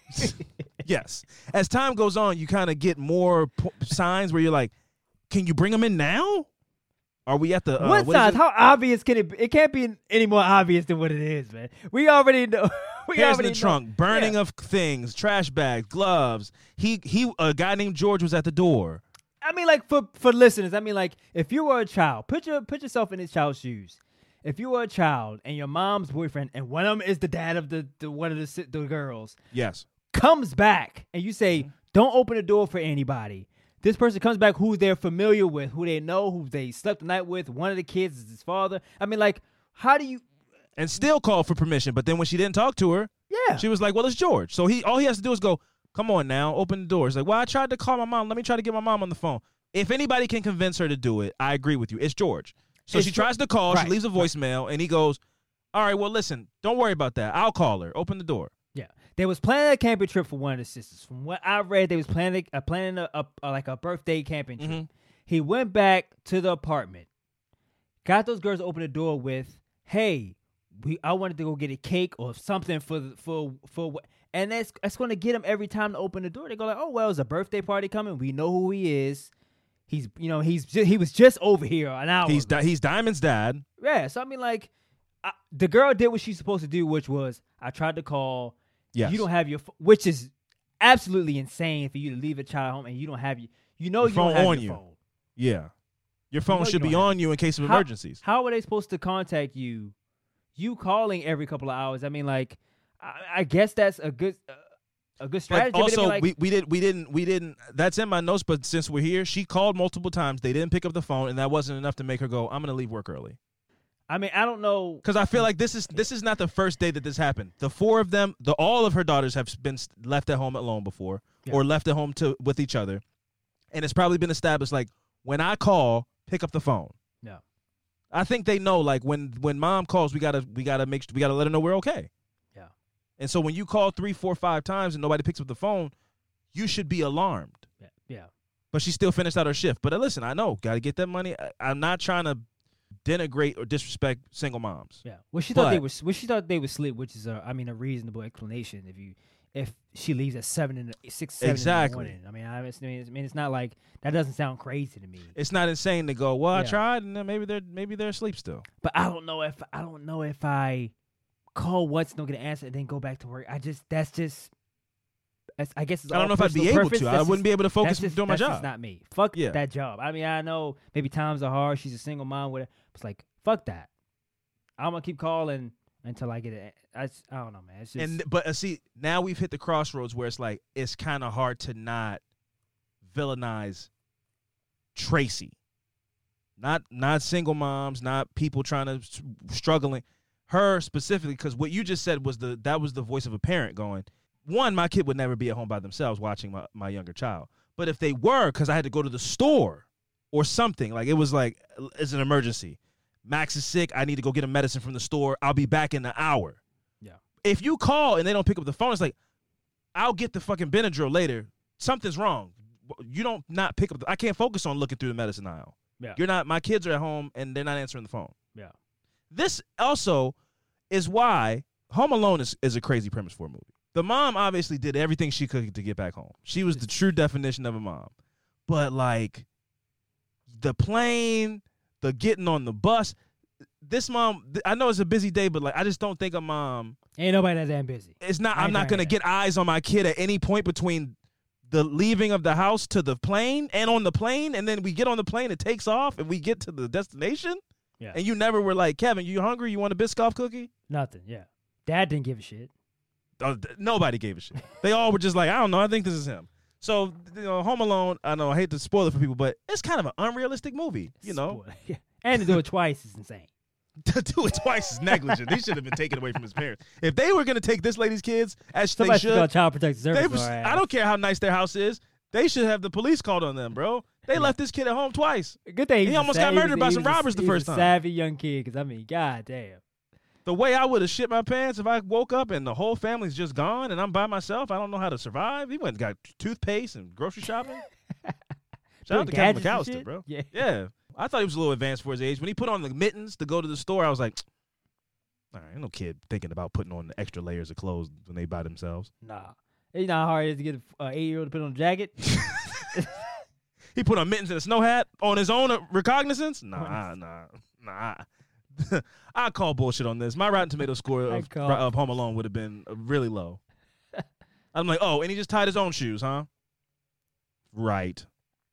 Yes. As time goes on, you kind of get more p- signs where you're like, can you bring him in now? Are we at the uh, what what is size? it? How obvious can it be? It can't be any more obvious than what it is, man. We already know. we Hands in already the know. trunk, burning Yeah. of things, trash bags, gloves. He he a guy named George was at the door. I mean, like for for listeners, I mean, like if you were a child, put your put yourself in this child's shoes. If you were a child and your mom's boyfriend and one of them is the dad of the, the one of the si- the girls Yes. comes back and you say, "Don't open the door for anybody." This person comes back who they're familiar with, who they know, who they slept the night with. One of the kids is his father. I mean, like, how do you? And still called for permission, but then when she didn't talk to her, Yeah. she was like, "Well, it's George." So he all he has to do is go, "Come on now, open the door." He's like, "Well, I tried to call my mom. Let me try to get my mom on the phone." If anybody can convince her to do it, I agree with you. It's George. So It's she Ge- tries to call. right, She leaves a voicemail, and he goes, "All right, well, listen, don't worry about that. I'll call her. Open the door." Yeah, they was planning a camping trip for one of the sisters. From what I read, they was planning uh, planning a, a, a like a birthday camping trip. Mhm. He went back to the apartment, got those girls to open the door with, "Hey, we I wanted to go get a cake or something for the- for for what." And that's that's going to get them every time to open the door. They go like, "Oh well, it's a birthday party coming. We know who he is. He's you know he's ju- he was just over here an hour. He's ago." di- he's Diamond's dad. Yeah, so I mean, like, I, the girl did what she's supposed to do, which was I tried to call. Yes. You don't have your, ph- which is absolutely insane for you to leave a child home and you don't have you. You know Your you don't phone have on your you. phone. Yeah. Your phone know should you be don't have on you in case of How- emergencies. How are they supposed to contact you? You calling every couple of hours. I mean, like, I, I guess that's a good uh, a good strategy. But also, but like, we, we did we didn't we didn't. That's in my notes. But since we're here, she called multiple times. They didn't pick up the phone, and that wasn't enough to make her go, "I'm going to leave work early." I mean, I don't know, because I feel like this is this is not the first day that this happened. The four of them, the all of her daughters have been left at home alone before, yeah. or left at home to with each other, and it's probably been established like when I call, pick up the phone. Yeah, I think they know like when when mom calls, we gotta we gotta make we gotta let her know we're okay. Yeah, and so when you call three, four, five times and nobody picks up the phone, you should be alarmed. Yeah, yeah. But she still finished out her shift. But uh, listen, I know, gotta get that money. I, I'm not trying to denigrate or disrespect single moms. Yeah. Well, she thought but, they were. Well, she thought they would sleep, which is, a, I mean, a reasonable explanation. If you, if she leaves at seven in the six, seven exactly. in the morning. I mean, I mean, I mean, it's not like that. Doesn't sound crazy to me. It's not insane to go. Well, yeah. I tried, and then maybe they're maybe they're asleep still. But I don't know if I don't know if I call once and don't get an answer and then go back to work. I just that's just. That's, I guess it's I don't know if I'd be able to. I wouldn't be able to focus on doing my job. That's not me. Fuck yeah. that job. I mean, I know maybe times are hard. She's a single mom with it. It's like. Fuck that. I'm gonna keep calling until I get it. I, I don't know, man. It's just, and but uh, see, now we've hit the crossroads where it's like it's kind of hard to not villainize Tracy. Not not single moms, not people trying to struggling. Her specifically, because what you just said was the that was the voice of a parent going, one, my kid would never be at home by themselves watching my, my younger child. But if they were, because I had to go to the store or something, like it was like it's an emergency. Max is sick. I need to go get him medicine from the store. I'll be back in an hour. Yeah. If you call and they don't pick up the phone, it's like, I'll get the fucking Benadryl later. Something's wrong. You don't not pick up. The, I can't focus on looking through the medicine aisle. Yeah. You're not. My kids are at home and they're not answering the phone. Yeah. This also is why Home Alone is, is a crazy premise for a movie. The mom obviously did everything she could to get back home. She was the true definition of a mom. But like the plane. The getting on the bus, this mom. I know it's a busy day, but like I just don't think a mom. Ain't nobody that damn busy. It's not. I'm not gonna get eyes on my kid at any point between the leaving of the house to the plane and on the plane, and then we get on the plane, it takes off, and we get to the destination. Yeah. And you never were like, Kevin, you hungry? You want a Biscoff cookie? Nothing. Yeah. Dad didn't give a shit. Uh, th- nobody gave a shit. They all were just like, I don't know. I think this is him. So, you know, Home Alone, I know I hate to spoil it for people, but it's kind of an unrealistic movie, you know? Yeah. And to do it twice is insane. To do it twice is negligent. They should have been taken away from his parents. If they were going to take this lady's kids, as Somebody they should, call Child Protective Service. was, I don't care how nice their house is. They should have the police called on them, bro. They left this kid at home twice. Good thing he almost got murdered by some robbers the first time. Savvy young kid, because I mean, god damn. The way I would have shit my pants if I woke up and the whole family's just gone and I'm by myself, I don't know how to survive. He went and got toothpaste and grocery shopping. Shout out to Kevin McAllister, bro. Yeah. yeah. I thought he was a little advanced for his age. When he put on the mittens to go to the store, I was like, all right, ain't no kid thinking about putting on the extra layers of clothes when they by themselves. Nah. You know how hard it is to get an eight-year-old to put on a jacket? He put on mittens and a snow hat on his own recognizance? Nah, nah, nah. I call bullshit on this. My Rotten Tomato score of, of Home Alone would have been really low. I'm like, oh, and he just tied his own shoes, huh? Right.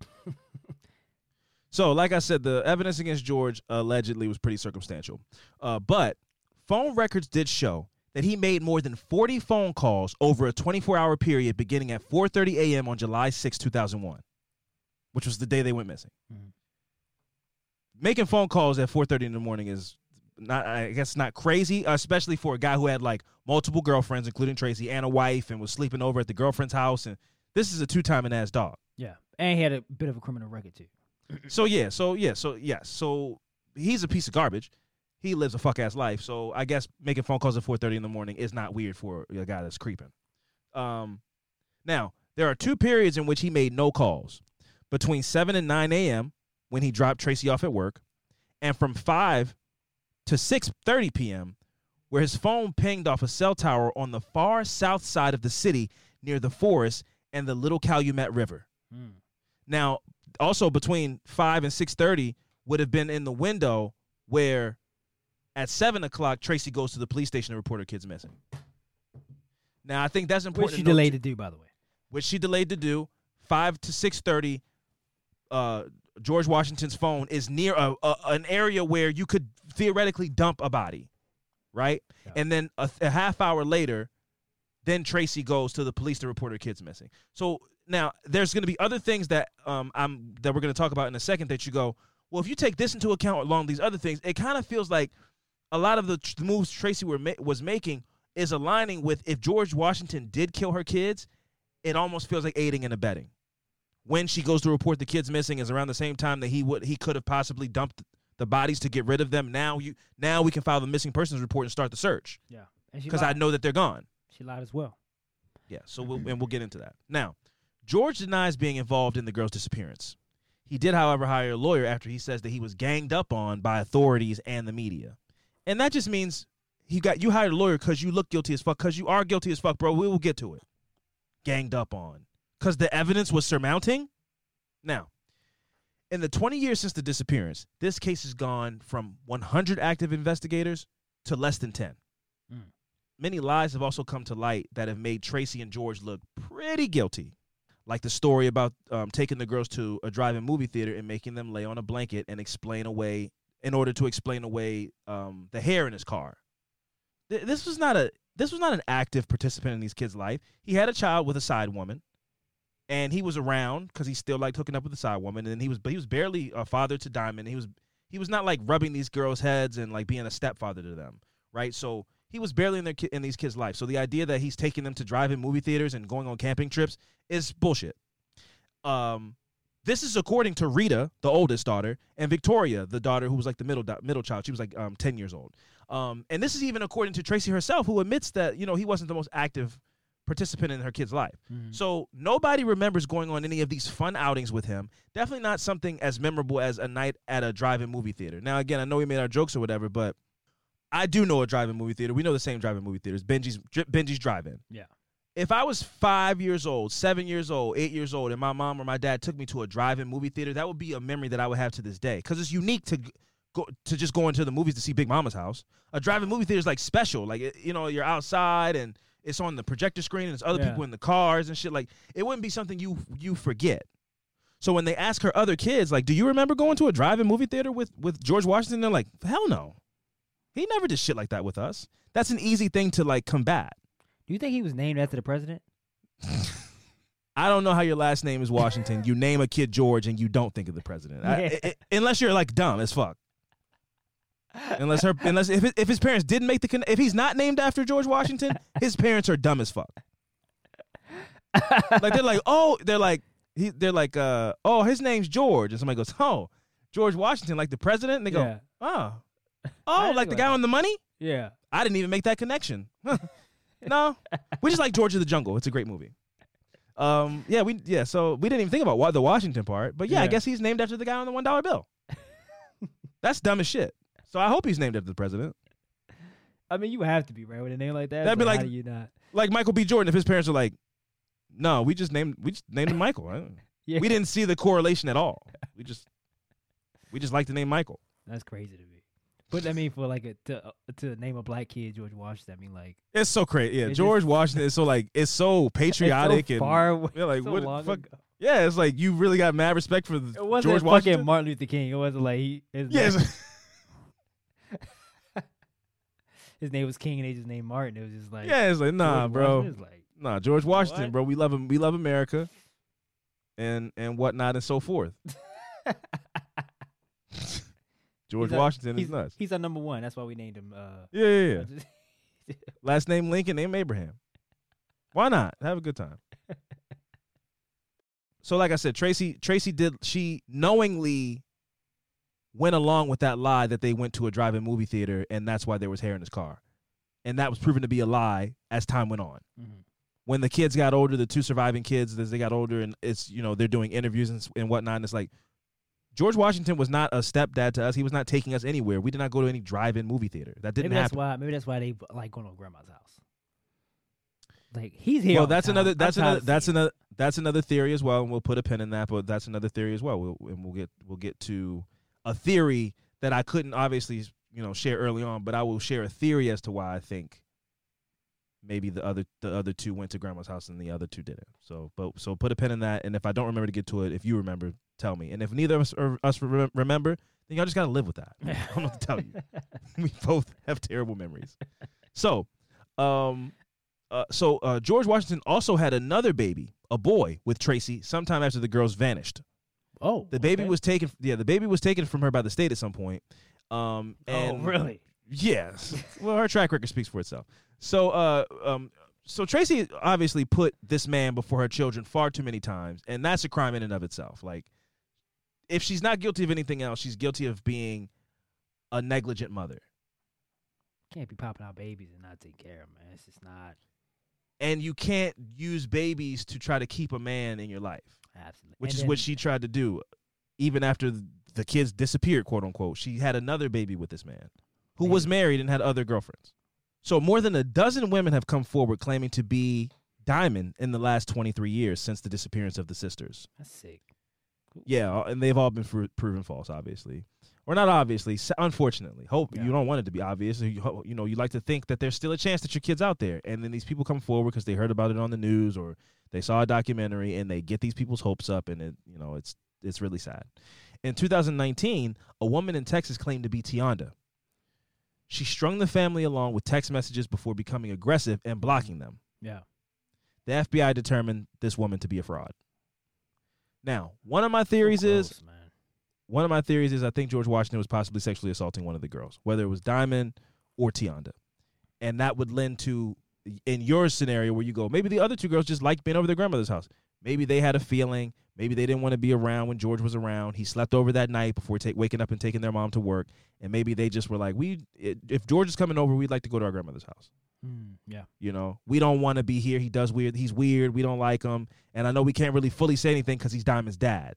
So, like I said, the evidence against George allegedly was pretty circumstantial. Uh, but phone records did show that he made more than forty phone calls over a twenty-four hour period beginning at four thirty a.m. on July sixth, two thousand one, which was the day they went missing. Mm-hmm. Making phone calls at four thirty in the morning is not, I guess, not crazy, especially for a guy who had like multiple girlfriends, including Tracy, and a wife, and was sleeping over at the girlfriend's house. And this is a two-timing ass dog. Yeah, and he had a bit of a criminal record too. So yeah, so yeah, so yeah, so he's a piece of garbage. He lives a fuck ass life. So I guess making phone calls at four thirty in the morning is not weird for a guy that's creeping. Um, now there are two periods in which he made no calls: between seven and nine a.m. when he dropped Tracy off at work, and from five to six thirty p.m. where his phone pinged off a cell tower on the far south side of the city near the forest and the Little Calumet River. Mm. Now, also between five and six thirty would have been in the window where at seven o'clock Tracy goes to the police station to report her kids missing. Now, I think that's important. Which she delayed to do, by the way. Which she delayed to do. five to six thirty, uh, George Washington's phone is near a, a, an area where you could theoretically dump a body, right? Yeah. And then a, a half hour later, then Tracy goes to the police to report her kids missing. So now there's going to be other things that um I'm that we're going to talk about in a second that you go, well, if you take this into account along these other things, it kind of feels like a lot of the tr- moves Tracy were ma- was making is aligning with if George Washington did kill her kids, it almost feels like aiding and abetting. When she goes to report the kids missing is around the same time that he would he could have possibly dumped the bodies to get rid of them. Now you now we can file the missing persons report and start the search. Yeah, and because I know that they're gone. She lied as well. Yeah, so we'll, and we'll get into that. Now, George denies being involved in the girl's disappearance. He did, however, hire a lawyer after he says that he was ganged up on by authorities and the media. And that just means he got you hired a lawyer because you look guilty as fuck, because you are guilty as fuck, bro. We will get to it. Ganged up on. Because the evidence was surmounting? Now, in the twenty years since the disappearance, this case has gone from one hundred active investigators to less than ten. Mm. Many lies have also come to light that have made Tracy and George look pretty guilty. Like the story about um, taking the girls to a drive-in movie theater and making them lay on a blanket and explain away, in order to explain away um, the hair in his car. Th- this was not a this was not an active participant in these kids' life. He had a child with a side woman, and he was around because he still liked hooking up with a side woman. And he was, but he was barely a father to Diamond. He was he was not like rubbing these girls' heads and like being a stepfather to them, right? So he was barely in their ki- in these kids' life. So the idea that he's taking them to drive-in movie theaters and going on camping trips is bullshit. Um, this is according to Rita, the oldest daughter, and Victoria, the daughter who was like the middle do- middle child. She was like um, ten years old. Um, and this is even according to Tracy herself, who admits that, you know, he wasn't the most active participant in her kid's life. Mm-hmm. So nobody remembers going on any of these fun outings with him. Definitely not something as memorable as a night at a drive-in movie theater. Now, again, I know we made our jokes or whatever, but I do know a drive-in movie theater. We know the same drive-in movie theaters. Benji's Benji's Drive-In. Yeah. If I was five years old, seven years old, eight years old, and my mom or my dad took me to a drive-in movie theater, that would be a memory that I would have to this day, because it's unique to go to just go into the movies to see Big Mama's house. A drive-in movie theater is like special, like, you know, you're outside and it's on the projector screen and there's other yeah. people in the cars and shit. Like, it wouldn't be something you you forget. So when they ask her other kids, like, do you remember going to a drive-in movie theater with with George Washington? They're like, hell no. He never did shit like that with us. That's an easy thing to, like, combat. Do you think he was named after the president? I don't know how your last name is Washington. You name a kid George and you don't think of the president. Yeah. I, it, it, unless you're, like, dumb as fuck. Unless her, unless if it, if his parents didn't make the con- if he's not named after George Washington, his parents are dumb as fuck. Like, they're like, oh, they're like, he, they're like, uh, oh, his name's George, and somebody goes, oh, George Washington, like the president, and they go, yeah. oh, oh, like the guy on the money. Yeah, I didn't even make that connection. No, we just like George of the Jungle. It's a great movie. Um, yeah, we yeah, so we didn't even think about why the Washington part, but yeah, yeah, I guess he's named after the guy on the one dollar bill. That's dumb as shit. So I hope he's named after the president. I mean, you have to be, right, with a name like that. That'd be like, how do you not? Like Michael B. Jordan if his parents are like, no, we just named we just named him Michael. Right? Yeah. We didn't see the correlation at all. We just we just like the name Michael. That's crazy to me. But I mean, for like a to uh, to name a black kid George Washington, I mean, like, it's so crazy. Yeah, George just, Washington is so like it's so patriotic, it's so far away, and yeah, like so what long fuck. Ago. Yeah, it's like you really got mad respect for the it wasn't George fucking Washington. Martin Luther King. It wasn't like he. His yeah, name, his name was King and they just named Martin. It was just like, yeah, it's like nah, George bro, like, nah, George Washington, what? bro. We love him. We love America, and and whatnot and so forth. George he's Washington a, is nuts. He's our number one. That's why we named him. Uh, yeah, yeah, yeah. Last name Lincoln, name Abraham. Why not? Have a good time. So, like I said, Tracy, Tracy did. She knowingly went along with that lie that they went to a drive-in movie theater, and that's why there was hair in his car, and that was proven to be a lie as time went on. Mm-hmm. When the kids got older, the two surviving kids, as they got older, and it's, you know, they're doing interviews and, and whatnot, and it's like, George Washington was not a stepdad to us. He was not taking us anywhere. We did not go to any drive-in movie theater. That didn't maybe happen. That's why, maybe that's why they like going to grandma's house. Like, he's here. Well, that's another. That's I'm another. That's another. That's another theory as well, and we'll put a pin in that. But that's another theory as well. We'll, and we'll get we'll get to a theory that I couldn't obviously, you know, share early on, but I will share a theory as to why I think maybe the other the other two went to grandma's house and the other two didn't. So, but so put a pin in that. And if I don't remember to get to it, if you remember, tell me. And if neither of us or us remember, then y'all just gotta live with that. I don't know what to tell you. We both have terrible memories. So, um, uh, so uh, George Washington also had another baby, a boy, with Tracy sometime after the girls vanished. Oh, The baby okay. was taken. Yeah, the baby was taken from her by the state at some point. Um, and oh, really? Yes. Well, her track record speaks for itself. So, uh, um, so Tracy obviously put this man before her children far too many times, and that's a crime in and of itself. Like, if she's not guilty of anything else, she's guilty of being a negligent mother. Can't be popping out babies and not take care of them, man. It's just not. And you can't use babies to try to keep a man in your life, Absolutely. which And is then- what she tried to do. Even after the kids disappeared, quote unquote, she had another baby with this man who was married and had other girlfriends. So more than a dozen women have come forward claiming to be Diamond in the last twenty-three years since the disappearance of the sisters. That's sick. Yeah, and they've all been fr- proven false, obviously. Or not obviously, s- unfortunately. Hope Yeah. you don't want it to be obvious. You, ho- you know, you like to think that there's still a chance that your kid's out there. And then these people come forward because they heard about it on the news or they saw a documentary, and they get these people's hopes up, and it, you know, it's it's really sad. In two thousand nineteen, a woman in Texas claimed to be Tianda. She strung the family along with text messages before becoming aggressive and blocking them. Yeah. The F B I determined this woman to be a fraud. Now, one of my theories So is close, man. one of my theories is I think George Washington was possibly sexually assaulting one of the girls, whether it was Diamond or Tianda. And that would lend to, in your scenario where you go, maybe the other two girls just liked being over their grandmother's house. Maybe they had a feeling. Maybe they didn't want to be around when George was around. He slept over that night before take, waking up and taking their mom to work. And maybe they just were like, we, if George is coming over, we'd like to go to our grandmother's house. Mm, yeah. You know, we don't want to be here. He does weird. He's weird. We don't like him. And I know we can't really fully say anything because he's Diamond's dad.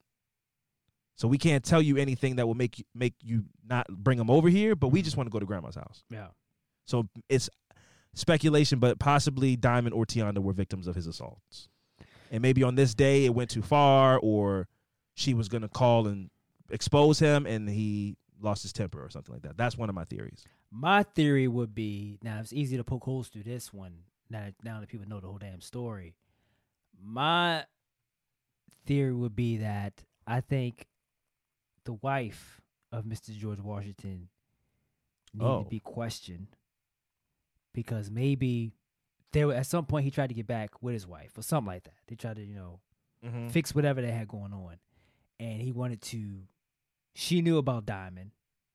So we can't tell you anything that will make you, make you not bring him over here, but we just want to go to grandma's house. Yeah. So it's speculation, but possibly Diamond or Tianda were victims of his assaults. And maybe on this day it went too far, or she was going to call and expose him and he lost his temper or something like that. That's one of my theories. My theory would be, now it's easy to poke holes through this one now, now that people know the whole damn story. My theory would be that I think the wife of Mister George Washington needed Oh. to be questioned because maybe there were, at some point he tried to get back with his wife or something like that. They tried to, you know, Mm-hmm. fix whatever they had going on. And he wanted to, she knew about Diamond.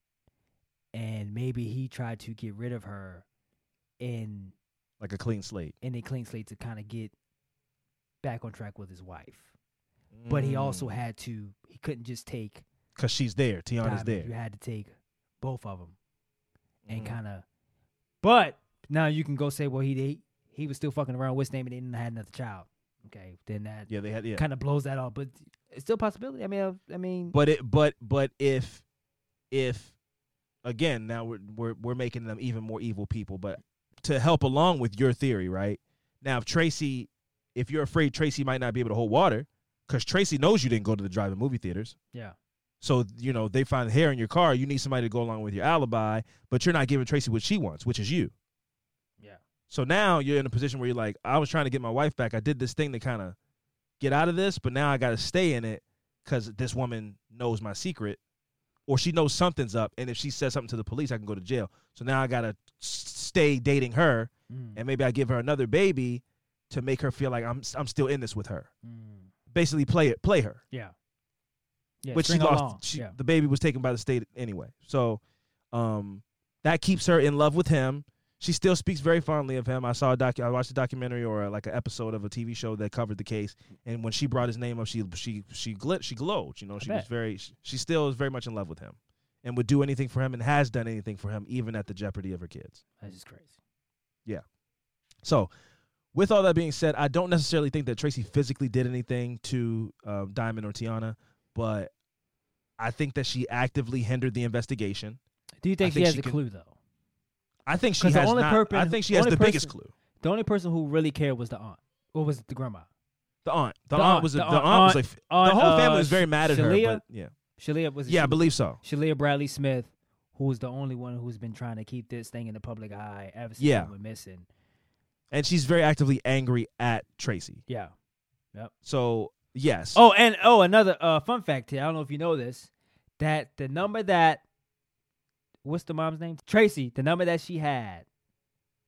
And maybe he tried to get rid of her in Like a clean slate. in a clean slate to kind of get back on track with his wife. But he also had to, he couldn't just take Because she's there. Tiana's Diamond. there. You had to take both of them and Mhm. kind of, but now you can go say, well, he, he he was still fucking around with name and they didn't have another child. Okay, then that Yeah, they had, yeah. kind of blows that off. But it's still a possibility. I mean, I, I mean, But it, but, but if, if, again, now we're we're we're making them even more evil people. But to help along with your theory, right now, if Tracy, if you're afraid Tracy might not be able to hold water, because Tracy knows you didn't go to the drive-in movie theaters. yeah. So, you know, they find hair in your car. You need somebody to go along with your alibi, but you're not giving Tracy what she wants, which is you. Yeah. So now you're in a position where you're like, I was trying to get my wife back. I did this thing to kind of get out of this, but now I got to stay in it because this woman knows my secret, or she knows something's up. And if she says something to the police, I can go to jail. So now I got to stay dating her, Mm. and maybe I give her another baby to make her feel like I'm I'm still in this with her. Mm. Basically, play it, play her. Yeah. Yeah. Which she string lost. along. She, yeah. The baby was taken by the state anyway. So um, that keeps her in love with him. She still speaks very fondly of him. I saw a docu- I watched a documentary or a, like an episode of a T V show that covered the case. And when she brought his name up, she she she glit, she glowed. You know, she was bet. very. She, she still is very much in love with him, and would do anything for him, and has done anything for him, even at the jeopardy of her kids. That's just crazy. So, with all that being said, I don't necessarily think that Tracy physically did anything to um, Diamond or Tiana, but I think that she actively hindered the investigation. Do you think, think she has she a can- clue though? I think she 'Cause the has only not. purpose- I think she has only the biggest person- clue. The only person who really cared was the aunt. Or was it the grandma? The aunt. The, The aunt aunt- was a, the the, aunt- aunt, was aunt- like aunt, the whole family uh, was very mad at her. Shalia? But yeah, Shalia was it yeah, I Shalia- believe so. Shalia Bradley Smith, who was the only one who's been trying to keep this thing in the public eye ever since Yeah. we went missing. And she's very actively angry at Tracy. Yeah. So yes. Oh, and oh, another uh, fun fact here. I don't know if you know this. That the number that, what's the mom's name? Tracy. The number that she had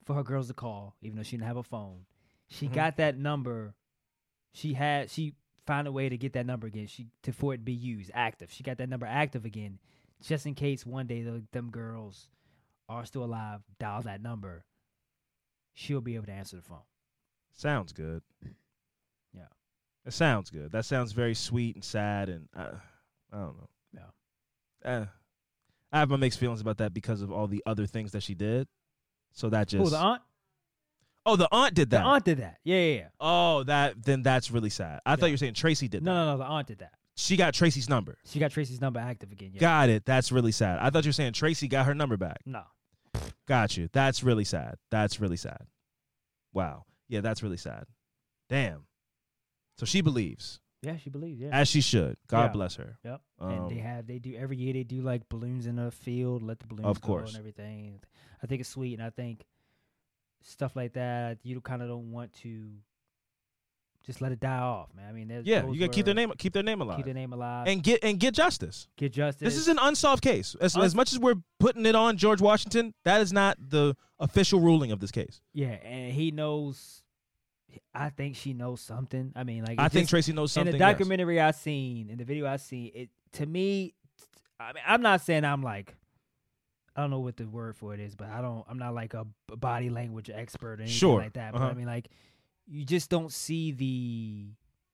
for her girls to call, even though she didn't have a phone. She Mhm. got that number. She had she found a way to get that number again. She to for it to be used active. She got that number active again, just in case one day the, them girls are still alive. Dial that number. She'll be able to answer the phone. Sounds good. Yeah. It sounds good. That sounds very sweet and sad, and uh, I don't know. Yeah. Uh, I have my mixed feelings about that because of all the other things that she did. So that just Oh, the aunt. oh, the aunt did The that. aunt did that. Yeah, yeah, yeah. Oh, that then that's really sad. I thought Yeah. you were saying Tracy did No, that. no, no. The aunt did that. She got Tracy's number. She got Tracy's number active again. Yeah. Got it. That's really sad. I thought you were saying Tracy got her number back. No. Got you. That's really sad. That's really sad. Wow. Yeah, that's really sad. Damn. So she believes, Yeah, she believes. Yeah. as she should. God Yeah. bless her. Yep. Um, and they have they do every year they do like balloons in a field, let the balloons Of go course. and everything. I think it's sweet, and I think stuff like that you kind of don't want to just let it die off, man. I mean, there's Yeah, those you gotta keep their were- name keep their name alive. keep their name alive, and get and get justice. get justice. This is an unsolved case. As, Uns- as much as we're putting it on George Washington, that is not the official ruling of this case. yeah, and he knows. I think she knows something. I mean, like I it think just- Tracy knows something. in the yes. documentary I seen, in the video I seen, it to me, I mean, I'm not saying I'm like, I don't know what the word for it is, but I don't, I'm not like a b- body language expert or anything Sure. like that. But Uh-huh. I mean, like, you just don't see the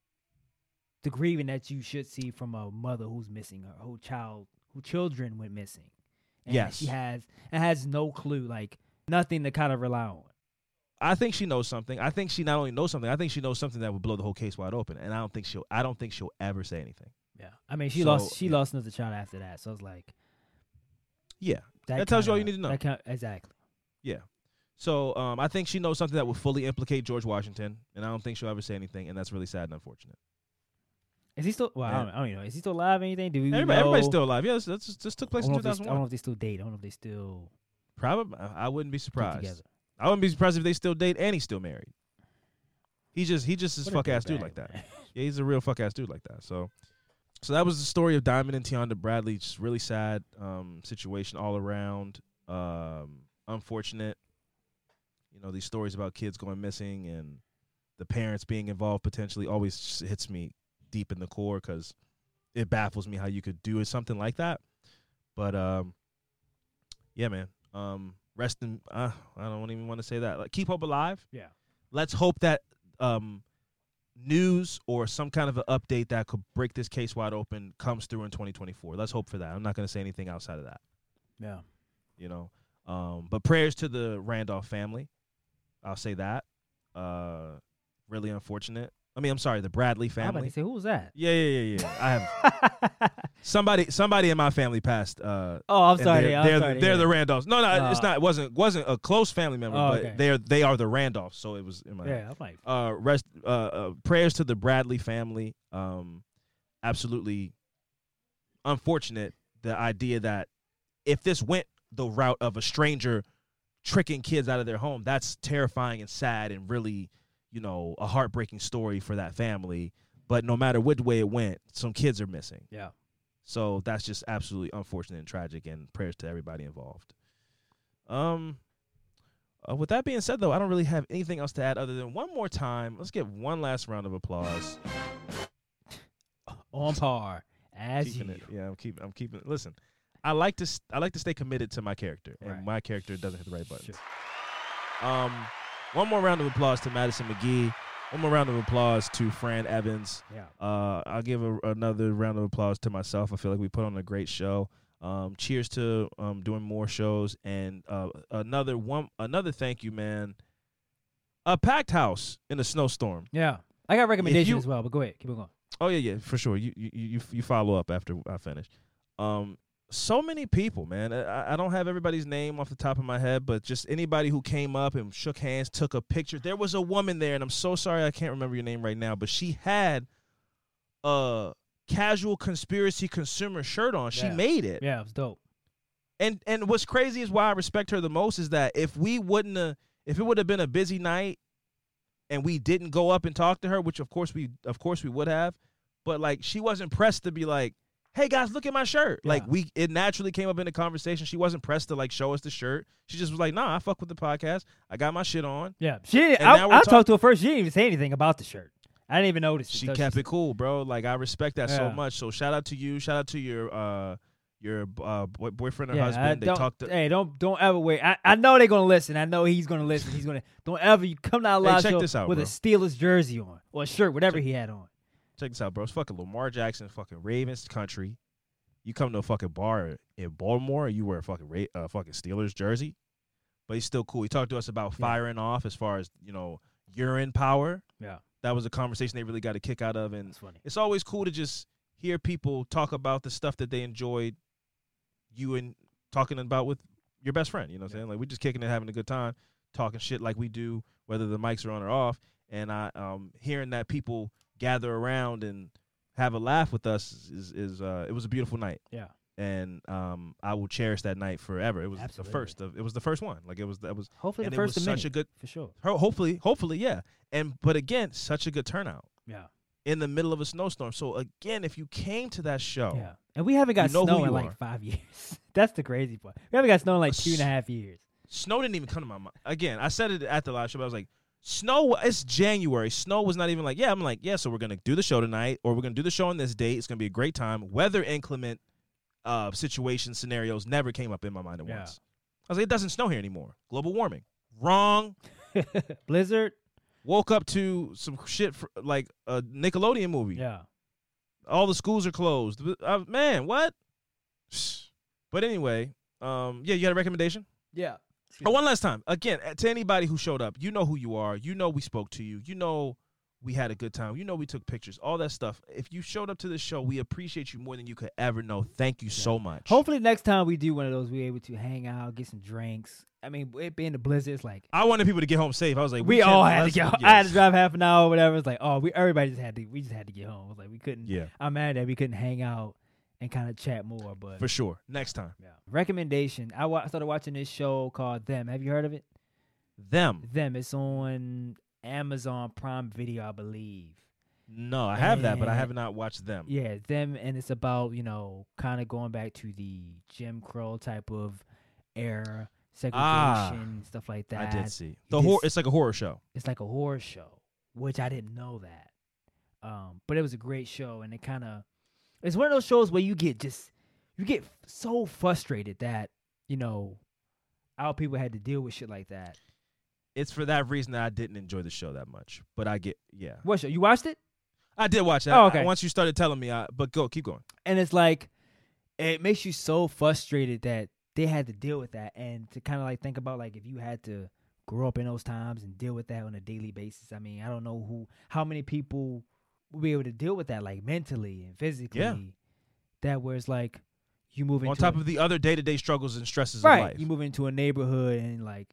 the grieving that you should see from a mother who's missing her whole child, who children went missing. And Yes. she has and has no clue, like nothing to kind of rely on. I think she knows something. I think she not only knows something. I think she knows something that would blow the whole case wide open. And I don't think she'll. I don't think she'll ever say anything. Yeah, I mean, she So, lost, she yeah. lost another child after that, so it's like. Yeah, That tells you all you kinda- need to know. that kinda- exactly. yeah. So um, I think she knows something that will fully implicate George Washington, and I don't think she'll ever say anything. And that's really sad and unfortunate. Is he still? Well, I, Yeah. don't, I don't even know. Is he still alive? Or anything? Do we Everybody, know? everybody's still alive. Yes, that's just, just took I place don't, in know if they, st- I don't know two thousand one. if they still date. I don't know if they still Probably, I I wouldn't be get surprised. together. I wouldn't be surprised if they still date and he's still married. He just he just is What a fuck ass dude dirtbag, like that. man. Yeah, he's a real fuck ass dude like that. So, so that was the story of Diamond and Tianda Bradley. Just really sad um, situation all around. Um, unfortunate. You know, these stories about kids going missing and the parents being involved potentially always just hits me deep in the core because it baffles me how you could do something like that. But um, yeah, man. Um, rest in. Uh, I don't even want to say that. Like, keep hope alive. Yeah. Let's hope that um, news or some kind of an update that could break this case wide open comes through in twenty twenty-four. Let's hope for that. I'm not going to say anything outside of that. Yeah. You know, um, but prayers to the Randolph family. I'll say that. Uh, really unfortunate. I mean, I'm sorry, the Bradley I'm about family. to say, who was that? Yeah, yeah, yeah, yeah. I have somebody. Somebody in my family passed. Uh, Oh, I'm and sorry. They're, I'm they're, sorry. the, they're yeah. the Randolphs. No, no, it's Uh, not. It wasn't wasn't a close family member, Oh, but okay. they're they are the Randolphs. So it was in my. Yeah, I'm like, Uh, rest. Uh, uh, prayers to the Bradley family. Um, absolutely unfortunate. The idea that if this went the route of a stranger tricking kids out of their home, that's terrifying and sad and really, you know, a heartbreaking story for that family. But no matter which way it went, some kids are missing. yeah. So that's just absolutely unfortunate and tragic, and prayers to everybody involved. Um, uh, with that being said, though, I don't really have anything else to add other than one more time. Let's give one last round of applause. On par as Keeping you. it, yeah, I'm keeping. I'm keeping. it. Listen, I like to. st- I like to stay committed to my character, and Right. my character doesn't hit the right buttons. Sure. Um, one more round of applause to Madison McGee. One more round of applause to Fran Evans. Yeah. Uh, I'll give a, another round of applause to myself. I feel like we put on a great show. Um, cheers to um, doing more shows, and uh, another one, another thank you, man. A packed house in a snowstorm. Yeah. I got recommendations you- as well, but go ahead. Keep it going. Oh yeah, yeah, for sure. You you you you follow up after I finish. Um, so many people, man. I, I don't have everybody's name off the top of my head, but just anybody who came up and shook hands, took a picture. There was a woman there, and I'm so sorry I can't remember your name right now, but she had a casual conspiracy consumer shirt on. She Yeah. made it. Yeah, it was dope. And and what's crazy is why I respect her the most is that if we wouldn't have, if it would have been a busy night and we didn't go up and talk to her, which of course we of course we would have, but like she wasn't pressed to be like, hey guys, look at my shirt. Like Yeah. we, it naturally came up in the conversation. She wasn't pressed to like show us the shirt. She just was like, nah, I fuck with the podcast. I got my shit on. Yeah, she. Didn't, And I, now we're I talk- talked to her first. She didn't even say anything about the shirt. I didn't even notice. She until kept she- it cool, bro. Like I respect that so Yeah. much. So shout out to you. Shout out to your uh your uh boy, boyfriend or Yeah, I husband. They don't- talked. To, Hey, don't don't ever wait. I, I know they're gonna listen. I know he's gonna listen. He's gonna. Don't ever you come to our Hey, live check show this out, with bro. a Steelers jersey on or a shirt, whatever he had on. Check this out, bro. It's fucking Lamar Jackson, fucking Ravens country. You come to a fucking bar in Baltimore and you wear a fucking Ra- uh, fucking Steelers jersey, but he's still cool. He talked to us about Yeah. firing off as far as you know urine power. Yeah, That was a conversation they really got a kick out of, and that's funny. it's always cool to just hear people talk about the stuff that they enjoyed. You and talking about with your best friend, you know what I'm saying? Like we just kicking it, having a good time, talking shit like we do, whether the mics are on or off. And I um hearing that people gather around and have a laugh with us is is uh it was a beautiful night. Yeah, And um I will cherish that night forever. It was Absolutely. the first of it was the first one. Like it was that was hopefully and the it first was of such many, a good for sure. ho- hopefully hopefully yeah. And but again, such a good turnout Yeah, in the middle of a snowstorm. So again, if you came to that show, yeah. And we haven't got You know who snow in you like are. five years. That's the crazy part. We haven't got snow in like A two and a s- half years. snow didn't even come to my mind. Again, I said it at the live show, but I was like, snow, it's January. Snow was not even like, yeah, I'm like, yeah, so we're going to do the show tonight, or we're going to do the show on this date. It's going to be a great time. Weather inclement uh, situation scenarios never came up in my mind at Yeah. once. I was like, it doesn't snow here anymore. Global warming. Wrong. Blizzard. Woke up to some shit for, like a Nickelodeon movie. Yeah. All the schools are closed. Uh, man, what? But anyway, um, yeah, you had a recommendation? Yeah. Oh, one last time. Again, to anybody who showed up, you know who you are. You know we spoke to you. You know we had a good time. You know we took pictures. All that stuff. If you showed up to this show, we appreciate you more than you could ever know. Thank you so much. Hopefully next time we do one of those, we're able to hang out, get some drinks. I mean, it being the blizzard, it's like I wanted people to get home safe. I was like, we, we, can't- all had to let's- get. yes. I had to drive half an hour, or whatever. It's like, oh, we everybody just had to. We just had to get home. It was like we couldn't. Yeah, I'm mad that we couldn't hang out and kind of chat more. But for sure. Next time. yeah. Recommendation. I wa- started watching this show called Them. Have you heard of it? Them. Them. It's on Amazon Prime Video, I believe. No, I have that, but I And- have not watched them. Yeah, them, and it's about, you know, kind of going back to the Jim Crow type of era, segregation, Ah, stuff like I that. did see the This- horror. It's like a horror show. It's like a horror show, which I didn't know that. Um, but it was a great show, and it kind of, it's one of those shows where you get just, you get so frustrated that, you know, our people had to deal with shit like that. It's for that reason that I didn't enjoy the show that much. But I get, yeah, What show? You watched it? I did watch that. Oh, okay. Once you started telling me, I, but go, keep going. And it's like, it makes you so frustrated that they had to deal with that, and to kind of like think about like if you had to grow up in those times and deal with that on a daily basis. I mean, I don't know who, how many people will be able to deal with that, like mentally and physically. Yeah. That where it's like you move into On top a, of the other day to day struggles and stresses right, of life. you move into a neighborhood and like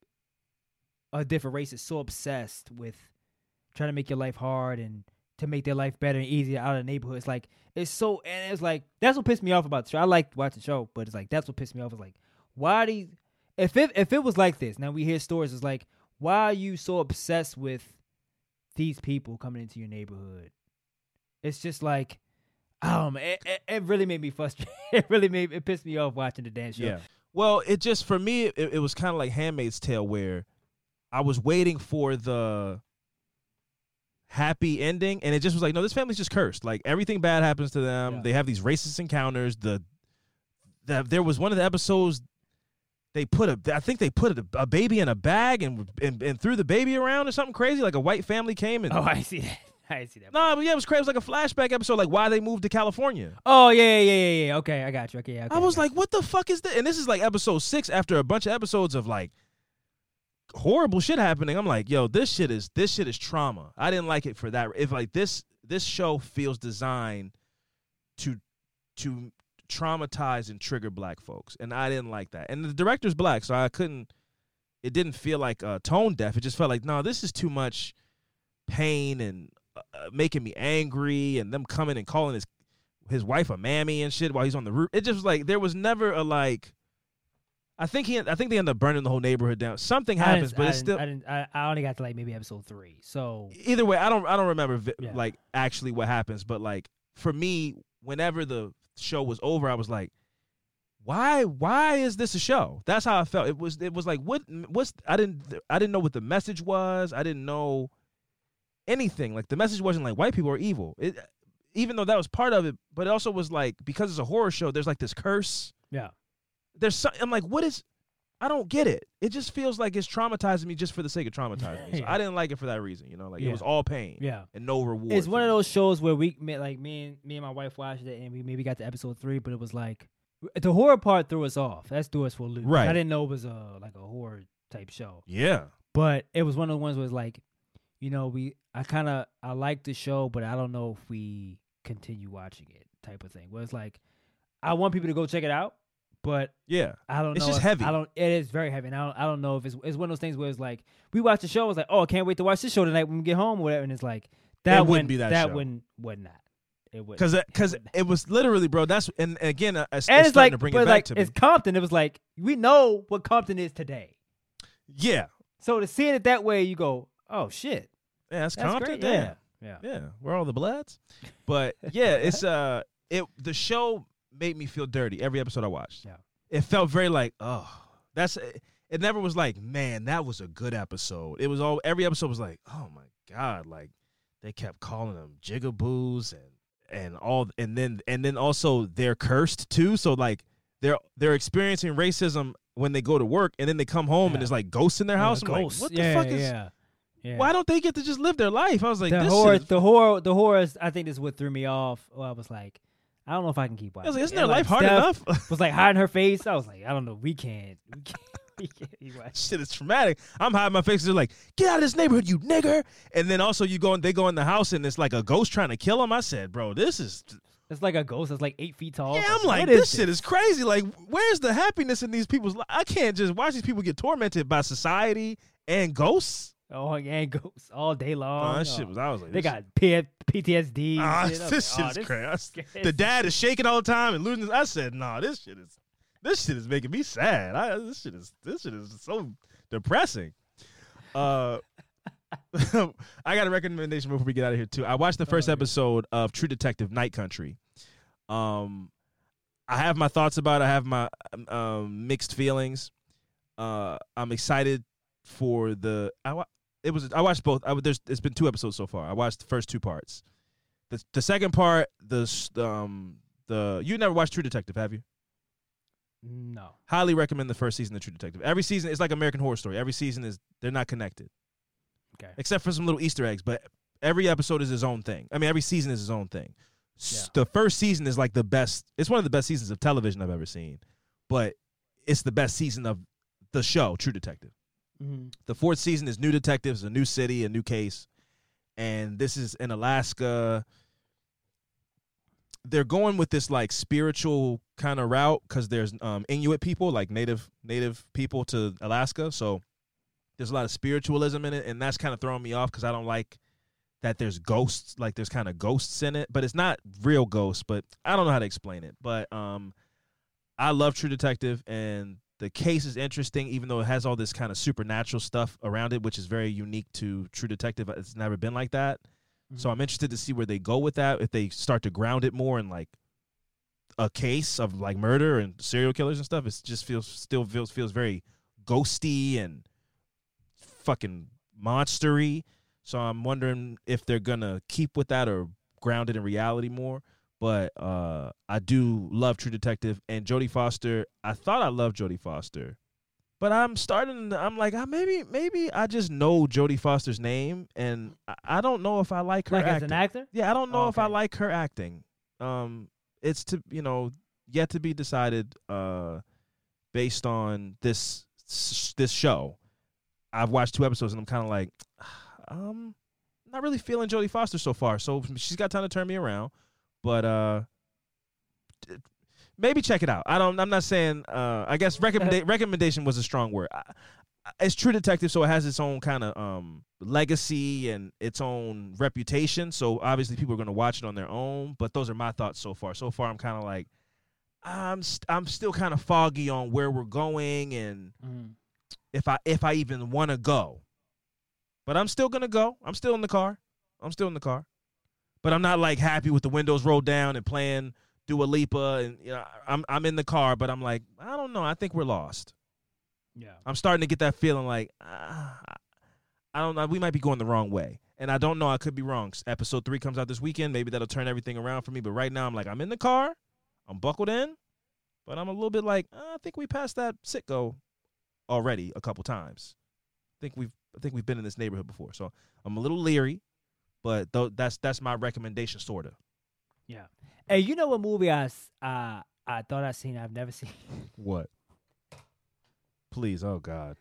a different race is so obsessed with trying to make your life hard and to make their life better and easier out of the neighborhood. It's like, it's so, and it's like, that's what pissed me off about the show. I like watching the show, but it's like, that's what pissed me off. It's like, why do you, if it, if it was like this, now we hear stories, it's like, why are you so obsessed with these people coming into your neighborhood? It's just like, um, it, it, it really made me frustrated. It really made, it pissed me off watching the damn show. Yeah. Well, it just, for me, it, it was kind of like Handmaid's Tale, where I was waiting for the happy ending, and it just was like, no, this family's just cursed. Like, everything bad happens to them. Yeah. They have these racist encounters. The, the there was one of the episodes, they put a, I think they put a, a baby in a bag and, and and threw the baby around or something crazy. Like a white family came and Oh, I see that. I see that. no, but yeah, it was crazy. It was like a flashback episode, like why they moved to California. Oh yeah, yeah, yeah, yeah. Okay, I got you. Okay, yeah. Okay, I was got like, what the fuck is this? And this is like episode six after a bunch of episodes of like horrible shit happening. I'm like, yo, this shit is this shit is trauma. I didn't like it for that. If like this this show feels designed to to traumatize and trigger black folks, and I didn't like that. And the director's black, so I couldn't. It didn't feel like uh, tone deaf. It just felt like, no, this is too much pain and uh, making me angry, and them coming and calling his his wife a mammy and shit while he's on the roof. It just was like there was never a like. I think he. I think they ended up burning the whole neighborhood down. Something I happens, didn't- but I it's didn't- still. I didn't. I, I only got to like maybe episode three. So Either way, I don't. I don't remember vi- Yeah. like actually what happens, but like for me, whenever the show was over, I was like, why why is this a show? That's how I felt. It was it was like what what's I didn't I didn't know what the message was. I didn't know anything. Like the message wasn't like white people are evil. It, even though that was part of it, but it also was like because it's a horror show, there's like this curse. Yeah. There's some, I'm like, what is I don't get it. It just feels like it's traumatizing me just for the sake of traumatizing me. So Yeah. I didn't like it for that reason, you know? Like Yeah. it was all pain. Yeah. And no reward. It's for one of me. those shows where we me- like me and me and my wife watched it and we maybe got to episode three, but it was like the horror part threw us off. That's threw us for a loop. Right. I didn't know it was a like a horror type show. Yeah. But it was one of the ones where it's like, you know, we I kind of I like the show, but I don't know if we continue watching it type of thing. Where it's like, I want people to go check it out, but Yeah. I don't know. It's just if- heavy. I don't. It is very heavy. And I don't. I don't know if it's it's one of those things where it's like we watch the show. It's like, oh, I can't wait to watch this show tonight when we get home or whatever. And it's like that It wouldn't wouldn't be that That show. wouldn't would not. It would Because because it was literally, bro. That's and again, uh, it's, and it's it's starting like, to bring but it back like to me. it's Compton. It was like we know what Compton is today. Yeah, So to see it that way, you go, oh shit, yeah, that's, that's Compton. great. Damn. Yeah, yeah. Yeah, where are all the Bloods? But yeah, it's uh, it the show made me feel dirty every episode I watched. Yeah. It felt very like, oh, that's it. Never was like, man, that was a good episode. It was all every episode was like, oh my god, like they kept calling them jigaboos and and all, and then and then also they're cursed too. So like they're they're experiencing racism when they go to work, and then they come home and Yeah. there's like ghosts in their house. I'm Ghosts. like, what the yeah, fuck is? yeah, yeah. Why don't they get to just live their life? I was like, the this horror, shit is- the horror, the horror. Is, I think this is what threw me off. Well, I was like, I don't know if I can keep I watching. was like, it. isn't their And, life like, hard Steph enough? Was like hiding her face. I was like, I don't know. We can't. We can't. We can't keep watching. Shit is traumatic. I'm hiding my face. They're like, get out of this neighborhood, you nigger. And then also you go and they go in the house and it's like a ghost trying to kill him. I said, bro, this is. It's like a ghost that's like eight feet tall. Yeah, I'm like, what this is shit is crazy. Like, where's the happiness in these people's lives? I can't just watch these people get tormented by society and ghosts. Oh, yeah, ghosts all day long. Oh, that Oh. shit was. I was like, They this got P- P T S D. and Ah, shit. I was this like, shit oh, is this crazy. I s- crazy. The dad is shaking all the time and losing his. I said, nah, this shit is. This shit is making me sad. I, this shit is. This shit is so depressing. Uh. I got a recommendation before we get out of here too. I watched the first Oh, episode of True Detective Night Country. Um, I have my thoughts about it. I have my um, mixed feelings. Uh, I'm excited for the. I wa- it was. I watched both. I, there's. It's been two episodes so far. I watched the first two parts. The the second part, the s- um the you never watched True Detective, have you? No. Highly recommend the first season of True Detective. Every season is like American Horror Story. Every season is they're not connected. Okay. Except for some little Easter eggs, but every episode is its own thing. I mean, every season is its own thing. S- The first season is like the best. It's one of the best seasons of television I've ever seen, but it's the best season of the show, True Detective. Mhm. The fourth season is new detectives, a new city, a new case, and this is in Alaska. They're going with this like spiritual kind of route because there's um, Inuit people, like native native people to Alaska, so there's a lot of spiritualism in it, and that's kind of throwing me off because I don't like that there's ghosts, like there's kind of ghosts in it, but it's not real ghosts, but I don't know how to explain it. But um, I love True Detective, and the case is interesting, even though it has all this kind of supernatural stuff around it, which is very unique to True Detective. It's never been like that. So I'm interested to see where they go with that, if they start to ground it more in like a case of like murder and serial killers and stuff. It just feels still feels feels very ghosty and fucking monstery. So I'm wondering if they're gonna keep with that or ground it in reality more. But uh, I do love True Detective and Jodie Foster. I thought I loved Jodie Foster, but I'm starting. I'm like, ah, maybe, maybe I just know Jodie Foster's name, and I, I don't know if I like her Like acting. as an actor? Yeah, I don't know Oh, if I okay. like her acting. Um, it's to you know yet to be decided. Uh, based on this this show, I've watched two episodes, and I'm kind of like, um, not really feeling Jodie Foster so far. So she's got time to turn me around, but uh. Maybe check it out. I don't. I'm not saying. Uh, I guess recommenda- recommendation was a strong word. I, I, it's True Detective, so it has its own kind of um, legacy and its own reputation. So obviously, people are going to watch it on their own. But those are my thoughts so far. So far, I'm kind of like, I'm st- I'm still kind of foggy on where we're going and Mhm. if I if I even want to go. But I'm still gonna go. I'm still in the car. I'm still in the car. But I'm not like happy with the windows rolled down and playing Dua Lipa, and you know, I'm I'm in the car, but I'm like, I don't know. I think we're lost. Yeah. I'm starting to get that feeling like, uh, I don't know. We might be going the wrong way. And I don't know. I could be wrong. Episode three comes out this weekend. Maybe that'll turn everything around for me. But right now, I'm like, I'm in the car. I'm buckled in. But I'm a little bit like, uh, I think we passed that sitco already a couple times. I think we've I think we've been in this neighborhood before. So I'm a little leery. But th- that's that's my recommendation, sort of. Yeah. Hey, you know what movie I, s- uh, I thought I seen I've never seen? What? Please. Oh, God.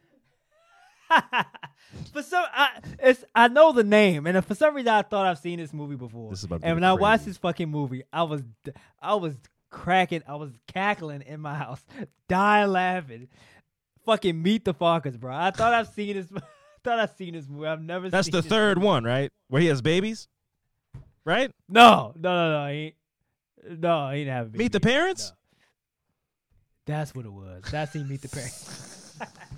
For some, I, it's I know the name, and for some reason I thought I've seen this movie before. This is about to and be when I crazy. watched this fucking movie, I was I was cracking, I was cackling in my house, dying laughing. Fucking Meet the Fockers, bro. I thought I've seen this. I thought I've seen this movie. I've never. That's seen the this third movie. one, right? Where he has babies, right? No, no, no, no. He, no, he didn't have a baby. Meet the Parents? No. That's what it was. That's he Meet the Parents.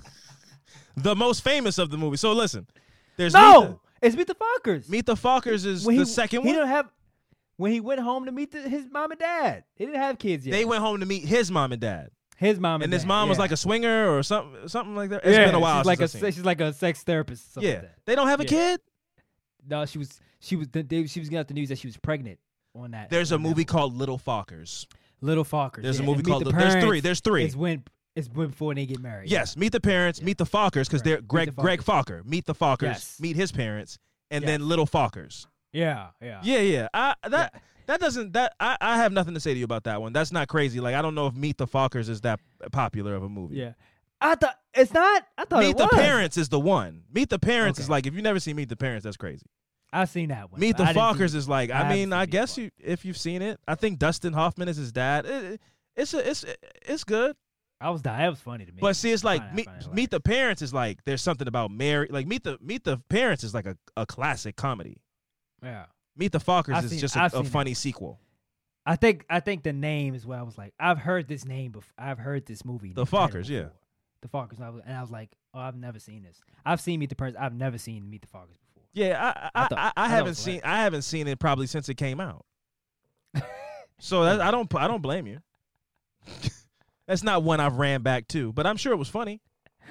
The most famous of the movie. So listen, there's No, Meet the, it's Meet the Fockers. Meet the Fockers is When the he, second he one. didn't have when he went home to meet the, his mom and dad. He didn't have kids yet. They went home to meet his mom and dad, his mom and, and his dad, mom was yeah. like a swinger or something, something like that. It's yeah, been a while. She's like since a I've seen it. she's like a sex therapist. Something Yeah, like that. they don't have a Yeah. kid. No, she was she was they, she was getting out the news that she was pregnant on that. There's a on that movie called Little Fockers. Little Fockers. There's a yeah. movie And Meet called the Li- there's Parents three. There's three. Is when it's before they get married. Yes, Meet the Parents, Meet the Fockers, because Right. they're Meet Greg the Greg Fockers. Focker. Meet the Fockers, Yes. meet his parents, and Yes. then Little Fockers. Yeah, yeah. Yeah, yeah. I that Yeah. that doesn't that I, I have nothing to say to you about that one. That's not crazy. Like I don't know if Meet the Fockers is that popular of a movie. Yeah. I thought it's not. I thought Meet it the was. Parents is the one. Meet the Parents is Okay. like if you've never seen Meet the Parents, that's crazy. I've seen that one. Meet but the I didn't Fockers see- is like I I, haven't mean seen I Meet the guess Fockers. you if you've seen it. I think Dustin Hoffman is his dad. It- it- it's a, it's it's good. I was dying. It was funny to me. But see, it's I like find- I meet, find it meet the Parents is like there's something about Mary. Like meet the Meet the Parents is like a, a classic comedy. hilarious. Yeah. Meet the Fockers I've is seen- just I've a, a seen funny sequel. I think I think the name is what I was like. I've heard this name before. I've heard this movie. The title Fockers, yeah. before. The Fockers, and I, was, and I was like, oh, I've never seen this. I've seen Meet the Parents. I've never seen Meet the Fockers before. Yeah, I I, I thought- I, I, I thought it haven't was seen hilarious. I haven't seen it probably since it came out. So that, I don't I don't blame you. That's not one I've ran back to, but I'm sure it was funny.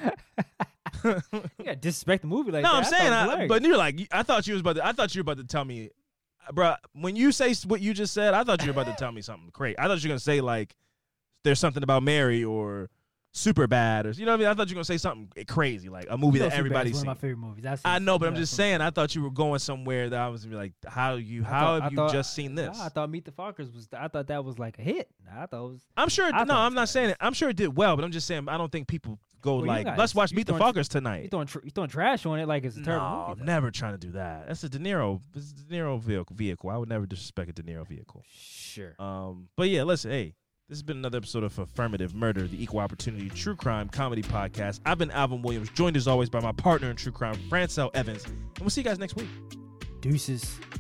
You gotta disrespect the movie like no, that. I'm I saying, thought it was I, hilarious. but you're like, I thought you was about to. I thought you were about to tell me, bro. When you say what you just said, I thought you were about to tell me something crazy. I thought you were gonna say like, there's something about Mary or Super Bad or you know what I mean. I thought you were gonna say something crazy like a movie You know that Superbad's everybody's one seen. of my favorite movies. I've seen I know, but I'm Superbad just from- saying. I thought you were going somewhere that I was gonna be like, how you, I how thought- I have you thought- just seen this? Nah, I thought Meet the Fockers was. I thought that was like a hit. I thought it was. I'm sure. It, I no, thought it I'm was not saying it. hilarious. I'm sure it did well, but I'm just saying I don't think people go Well, you like, guys- let's watch you Meet the throwing- Fockers tonight. You throwing tr- you throwing trash on it like it's a terrible no, movie. I'm though. never trying to do that. That's a De Niro. It's a De Niro vehicle. Vehicle. I would never disrespect a De Niro vehicle. Sure. Um, but yeah, listen, hey, this has been another episode of Affirmative Murder, the Equal Opportunity True Crime Comedy Podcast. I've been Alvin Williams, joined as always by my partner in true crime, Francel Evans, and we'll see you guys next week. Deuces.